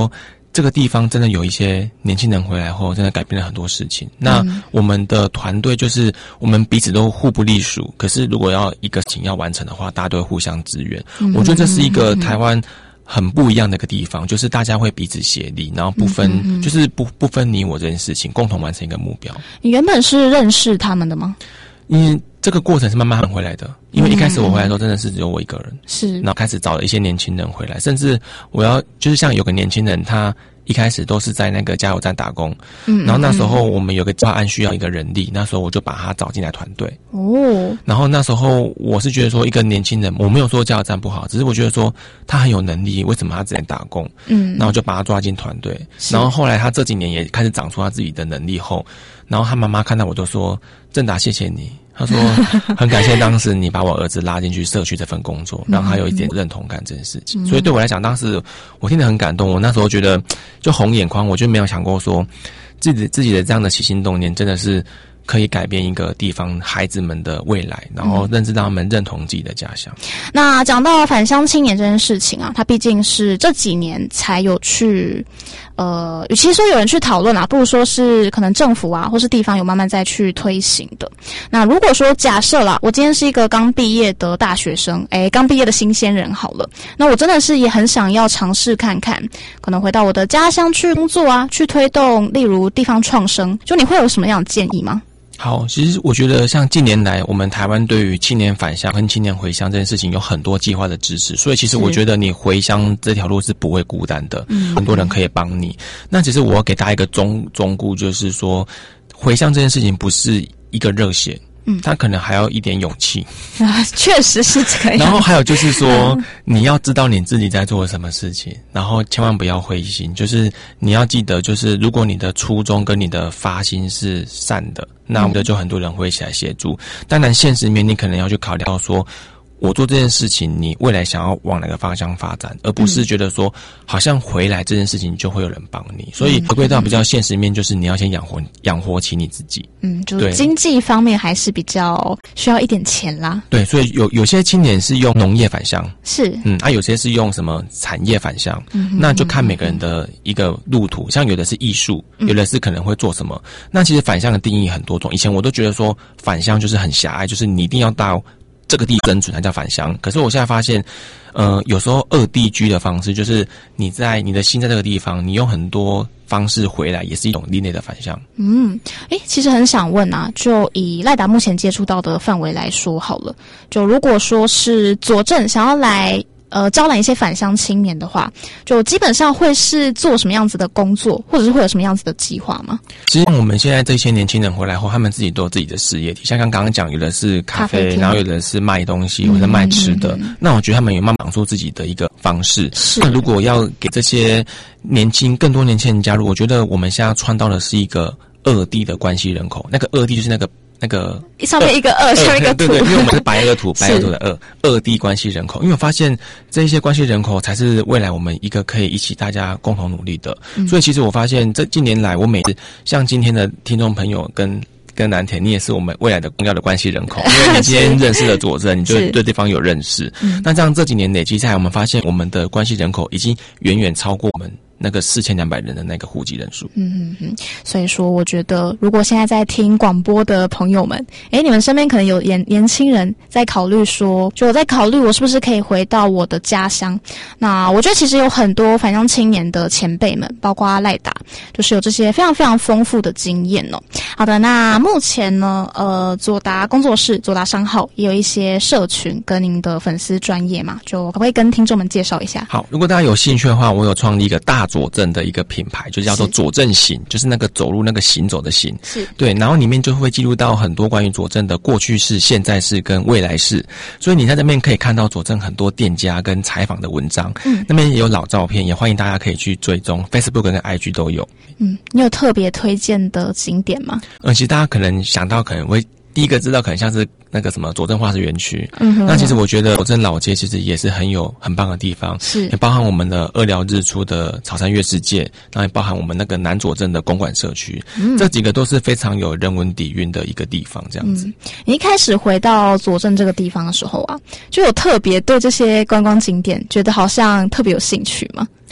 Speaker 15: 这个地方真的有一些年轻人回来后，真的改变了很多事情。那我们的团队就是我们彼此都互不隶属，可是如果要一个事情要完成的话，大家都会互相支援。我觉得这是一个台湾很不一样的一个地方，就是大家会彼此协力，然后不分就是不分你我这件事情，共同完成一个目标。
Speaker 4: 你原本是认识他们的吗？
Speaker 15: 因为这个过程是慢慢回来的，因为一开始我回来的时候真的是只有我一个人，
Speaker 4: 是，
Speaker 15: 然后开始找了一些年轻人回来，甚至我要就是像有个年轻人，他一开始都是在那个加油站打工，然后那时候我们有个计划案需要一个人力，那时候我就把他找进来团队。然后那时候我是觉得说一个年轻人，我没有说加油站不好，只是我觉得说他很有能力，为什么他只能打工？然后我就把他抓进团队，然后后来他这几年也开始长出他自己的能力后，然后他妈妈看到我就说：“正达，谢谢你。”他说很感谢当时你把我儿子拉进去社区这份工作，让他有一点认同感这件事情。所以对我来讲，当时我听得很感动，我那时候觉得就红眼眶，我就没有想过说自己的这样的起心动念真的是可以改变一个地方孩子们的未来，然后认知到他们认同自己的家乡。
Speaker 4: 那讲到返乡青年这件事情啊，它毕竟是这几年才有去与其说有人去讨论啊，不如说是可能政府啊或是地方有慢慢再去推行的。那如果说假设啦，我今天是一个刚毕业的大学生，刚毕业的新鲜人好了，那我真的是也很想要尝试看看，可能回到我的家乡去工作啊，去推动例如地方创生，就你会有什么样的建议吗？
Speaker 15: 好，其实我觉得像近年来我们台湾对于青年返乡跟青年回乡这件事情有很多计划的支持，所以其实我觉得你回乡这条路是不会孤单的，很多人可以帮你。那其实我要给大家一个忠告，就是说回乡这件事情不是一个热血，他可能还要一点勇气
Speaker 4: 啊，确实是这样。
Speaker 15: 然后还有就是说，你要知道你自己在做什么事情，然后千万不要灰心。就是你要记得，就是如果你的初衷跟你的发心是善的，那我们就很多人会一起来协助。当然，现实面你可能要去考虑到说，我做这件事情，你未来想要往哪个方向发展，而不是觉得说好像回来这件事情就会有人帮你。所以回归到比较现实面，就是你要先养活起你自己。
Speaker 4: 就是经济方面还是比较需要一点钱啦。
Speaker 15: 对，所以有些青年是用农业返乡，
Speaker 4: 是
Speaker 15: 有些是用什么产业返乡，那就看每个人的一个路途。像有的是艺术，有的是可能会做什么。那其实返乡的定义很多种，以前我都觉得说返乡就是很狭隘，就是你一定要到这个地生存才叫返乡。可是我现在发现有时候二地居的方式，就是你的心在这个地方，你用很多方式回来，也是一种另类的返乡。
Speaker 4: 其实很想问啊，就以赖达目前接触到的范围来说好了，就如果说是佐证想要来招揽一些返乡青年的话，就基本上会是做什么样子的工作，或者是会有什么样子的计划吗？
Speaker 15: 其实我们现在这些年轻人回来后，他们自己都有自己的事业体，像刚刚讲，有的是咖啡，然后有的是卖东西，有的卖吃的。那我觉得他们有慢慢出自己的一个方式。那如果要给这些更多年轻人加入，我觉得我们现在创造的是一个二地的关系人口。那个二地就是那个
Speaker 4: 上面一个二，下面一个土，
Speaker 15: 对，因为我们是白额土，白额土的二地关系人口。因为我发现这些关系人口才是未来我们一个可以一起大家共同努力的。所以其实我发现这近年来，我每次像今天的听众朋友跟南田，你也是我们未来的重要的关系人口，因为你今天认识了佐证，你就对对方有认识。那这样这几年累积下来，我们发现我们的关系人口已经远远超过我们那个4200人的那个户籍人数。
Speaker 4: 所以说我觉得如果现在在听广播的朋友们，你们身边可能有年轻人在考虑说，就我在考虑我是不是可以回到我的家乡。那我觉得其实有很多返乡青年的前辈们，包括赖达，就是有这些非常非常丰富的经验哦。好的，那目前呢佐达工作室、佐达商号也有一些社群跟您的粉丝专页嘛，就可不可以跟听众们介绍一下？
Speaker 15: 好，如果大家有兴趣的话，我有创立一个大佐证的一个品牌，就叫做佐证行，就是那个走路那个行走的行，
Speaker 4: 是对，
Speaker 15: 然后里面就会记录到很多关于佐证的过去式、现在式跟未来式，所以你在这边可以看到佐证很多店家跟采访的文章，那边也有老照片，也欢迎大家可以去追踪 Facebook 跟 IG 都有。
Speaker 4: 你有特别推荐的景点吗？
Speaker 15: 其实大家可能想到可能会第一个知道可能像是那个什么佐证化石园区，那其实我觉得佐证老街其实也是很棒的地方，
Speaker 4: 是
Speaker 15: 也包含我们的二寮日出的草山月世界，然后也包含我们那个南佐证的公馆社区，这几个都是非常有人文底蕴的一个地方。这样子，
Speaker 4: 你一开始回到佐证这个地方的时候啊，就有特别对这些观光景点觉得好像特别有兴趣吗？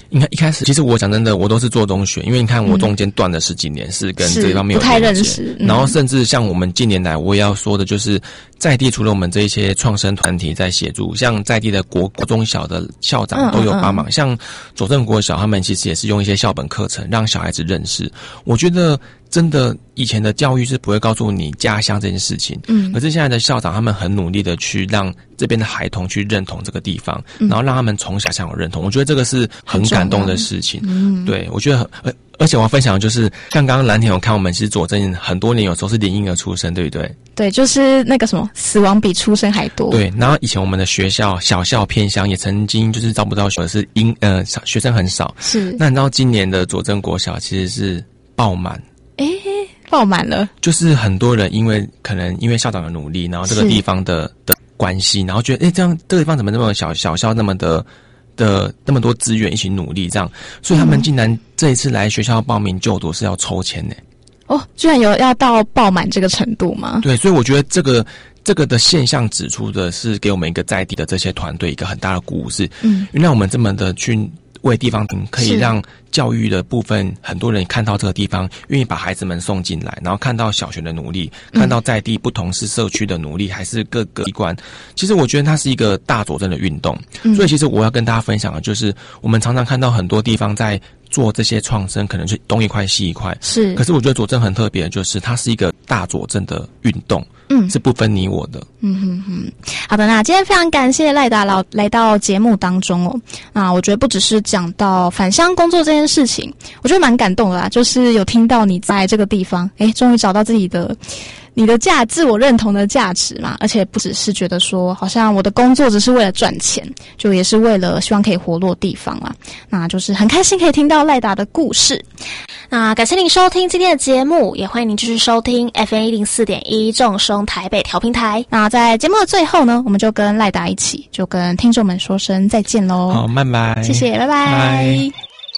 Speaker 15: 应该一开始，其实我讲真的，我都是做中学，因为你看我中间断了10几年，是跟这一方面有
Speaker 4: 不太认识。
Speaker 15: 然后甚至像我们近年来，我也要说的就是，在地除了我们这一些创生团体在协助，像在地的国中小的校长都有帮忙，像左镇国小他们其实也是用一些校本课程让小孩子认识。我觉得真的以前的教育是不会告诉你家乡这件事情，可是现在的校长他们很努力的去让这边的孩童去认同这个地方，然后让他们从小想有认同，我觉得这个是很感动的事情。对，我觉得而且我要分享的就是，像刚刚蓝田有看我们其实左镇很多年有时候是连婴儿出生，对不对？
Speaker 4: 对，就是那个什么死亡比出生还多。
Speaker 15: 对，然后以前我们的学校小校偏乡也曾经就是招不到学生，学生很少。是，那你知道今年的左镇国小其实是爆满。
Speaker 4: 爆满了，就是
Speaker 15: 很多人因为校长的努力，然后这个地方的关系，然后觉得这样这个地方怎么那么小校那么的那么多资源一起努力这样，所以他们竟然这一次来学校报名就读是要抽签呢。
Speaker 4: 居然有要到爆满这个程度吗？
Speaker 15: 对，所以我觉得这个的现象指出的是给我们一个在地的这些团队一个很大的鼓舞，是原来我们这么的去为地方可以让教育的部分很多人看到这个地方，愿意把孩子们送进来，然后看到小学的努力，看到在地不同是社区的努力，还是各个机关，其实我觉得它是一个大左镇的运动。所以其实我要跟大家分享的就是我们常常看到很多地方在做这些创生，可能是东一块西一块，是，可是我觉得左镇很特别的就是它是一个大左镇的运动，是不分你我的。
Speaker 4: 好的，那今天非常感谢赖达来到节目当中哦。那我觉得不只是讲到返乡工作这件事情，我觉得蛮感动的啦，就是有听到你在这个地方，终于找到你的自我认同的价值嘛，而且不只是觉得说好像我的工作只是为了赚钱，就也是为了希望可以活络地方啦。那就是很开心可以听到赖达的故事。那感谢您收听今天的节目，也欢迎您继续收听 FM104.1 正声台北调频台。那在节目的最后呢，我们就跟赖达一起就跟听众们说声再见咯。
Speaker 15: 好，拜拜。
Speaker 4: 谢谢，拜拜。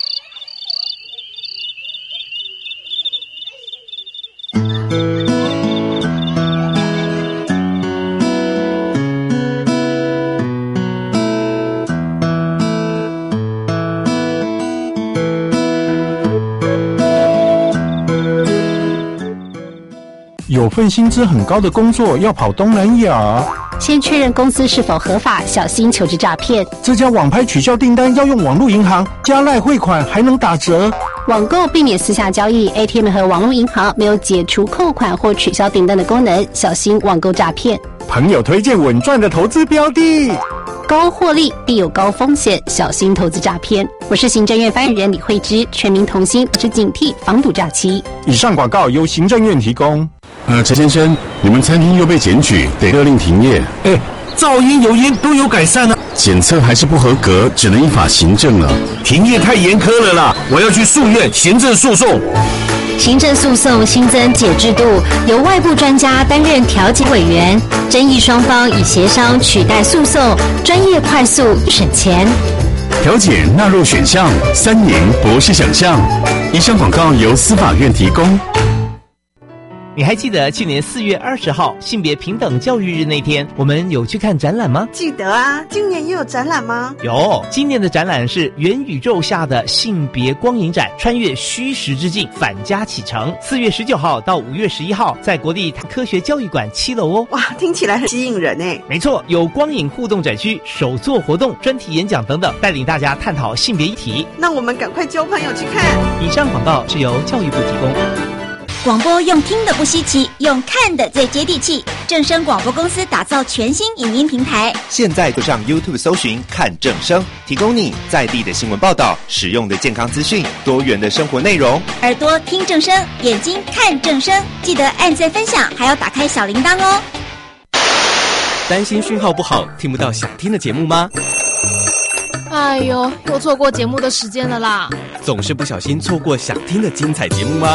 Speaker 16: 有份薪资很高的工作要跑东南亚，
Speaker 11: 先确认公司是否合法，小心求职诈骗。
Speaker 16: 这家网拍取消订单要用网络银行，加赖汇款还能打折。
Speaker 11: 网购避免私下交易 ，ATM 和网络银行没有解除扣款或取消订单的功能，小心网购诈骗。
Speaker 16: 朋友推荐稳赚的投资标的，
Speaker 11: 高获利必有高风险，小心投资诈骗。我是行政院发言人李慧芝，全民同心，保持警惕，防堵诈欺。
Speaker 16: 以上广告由行政院提供。
Speaker 1: 陈先生，你们餐厅又被检举，得勒令停业。
Speaker 10: 噪音、油烟都有改善啊，
Speaker 1: 检测还是不合格，只能依法行政了。
Speaker 10: 停业太严苛了啦，我要去诉愿行政诉讼。
Speaker 5: 行政诉讼新增解制度，由外部专家担任调解委员，争议双方以协商取代诉讼，专业快速省钱。
Speaker 1: 调解纳入选项，3年不是想象。以上广告由司法院提供。
Speaker 7: 你还记得去年4月20号性别平等教育日那天，我们有去看展览吗？
Speaker 24: 记得啊，今年也有展览吗？
Speaker 7: 有，今年的展览是元宇宙下的性别光影展，穿越虚实之境，返家启程。4月19号到5月11号，在国立科学教育馆7楼哦。
Speaker 24: 哇，听起来很吸引人诶。
Speaker 7: 没错，有光影互动展区、手作活动、专题演讲等等，带领大家探讨性别议题。
Speaker 24: 那我们赶快交朋友去看。
Speaker 7: 以上广告是由教育部提供。
Speaker 3: 广播用听的不稀奇，用看的最接地气。正声广播公司打造全新影音平台，
Speaker 23: 现在就上 YouTube 搜寻看正声，提供你在地的新闻报道、实用的健康资讯、多元的生活内容。
Speaker 3: 耳朵听正声，眼睛看正声，记得按赞分享，还要打开小铃铛哦。
Speaker 14: 担心讯号不好，听不到想听的节目吗？
Speaker 25: 哎呦，又错过节目的时间了啦！
Speaker 14: 总是不小心错过想听的精彩节目吗？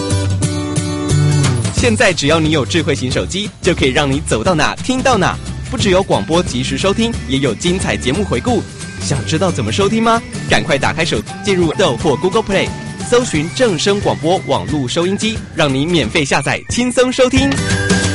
Speaker 14: 现在只要你有智慧型手机，就可以让你走到哪听到哪。不只有广播及时收听，也有精彩节目回顾。想知道怎么收听吗？赶快打开手机，进入 Apple 或 Google Play， 搜寻正声广播网络收音机，让你免费下载，轻松收听。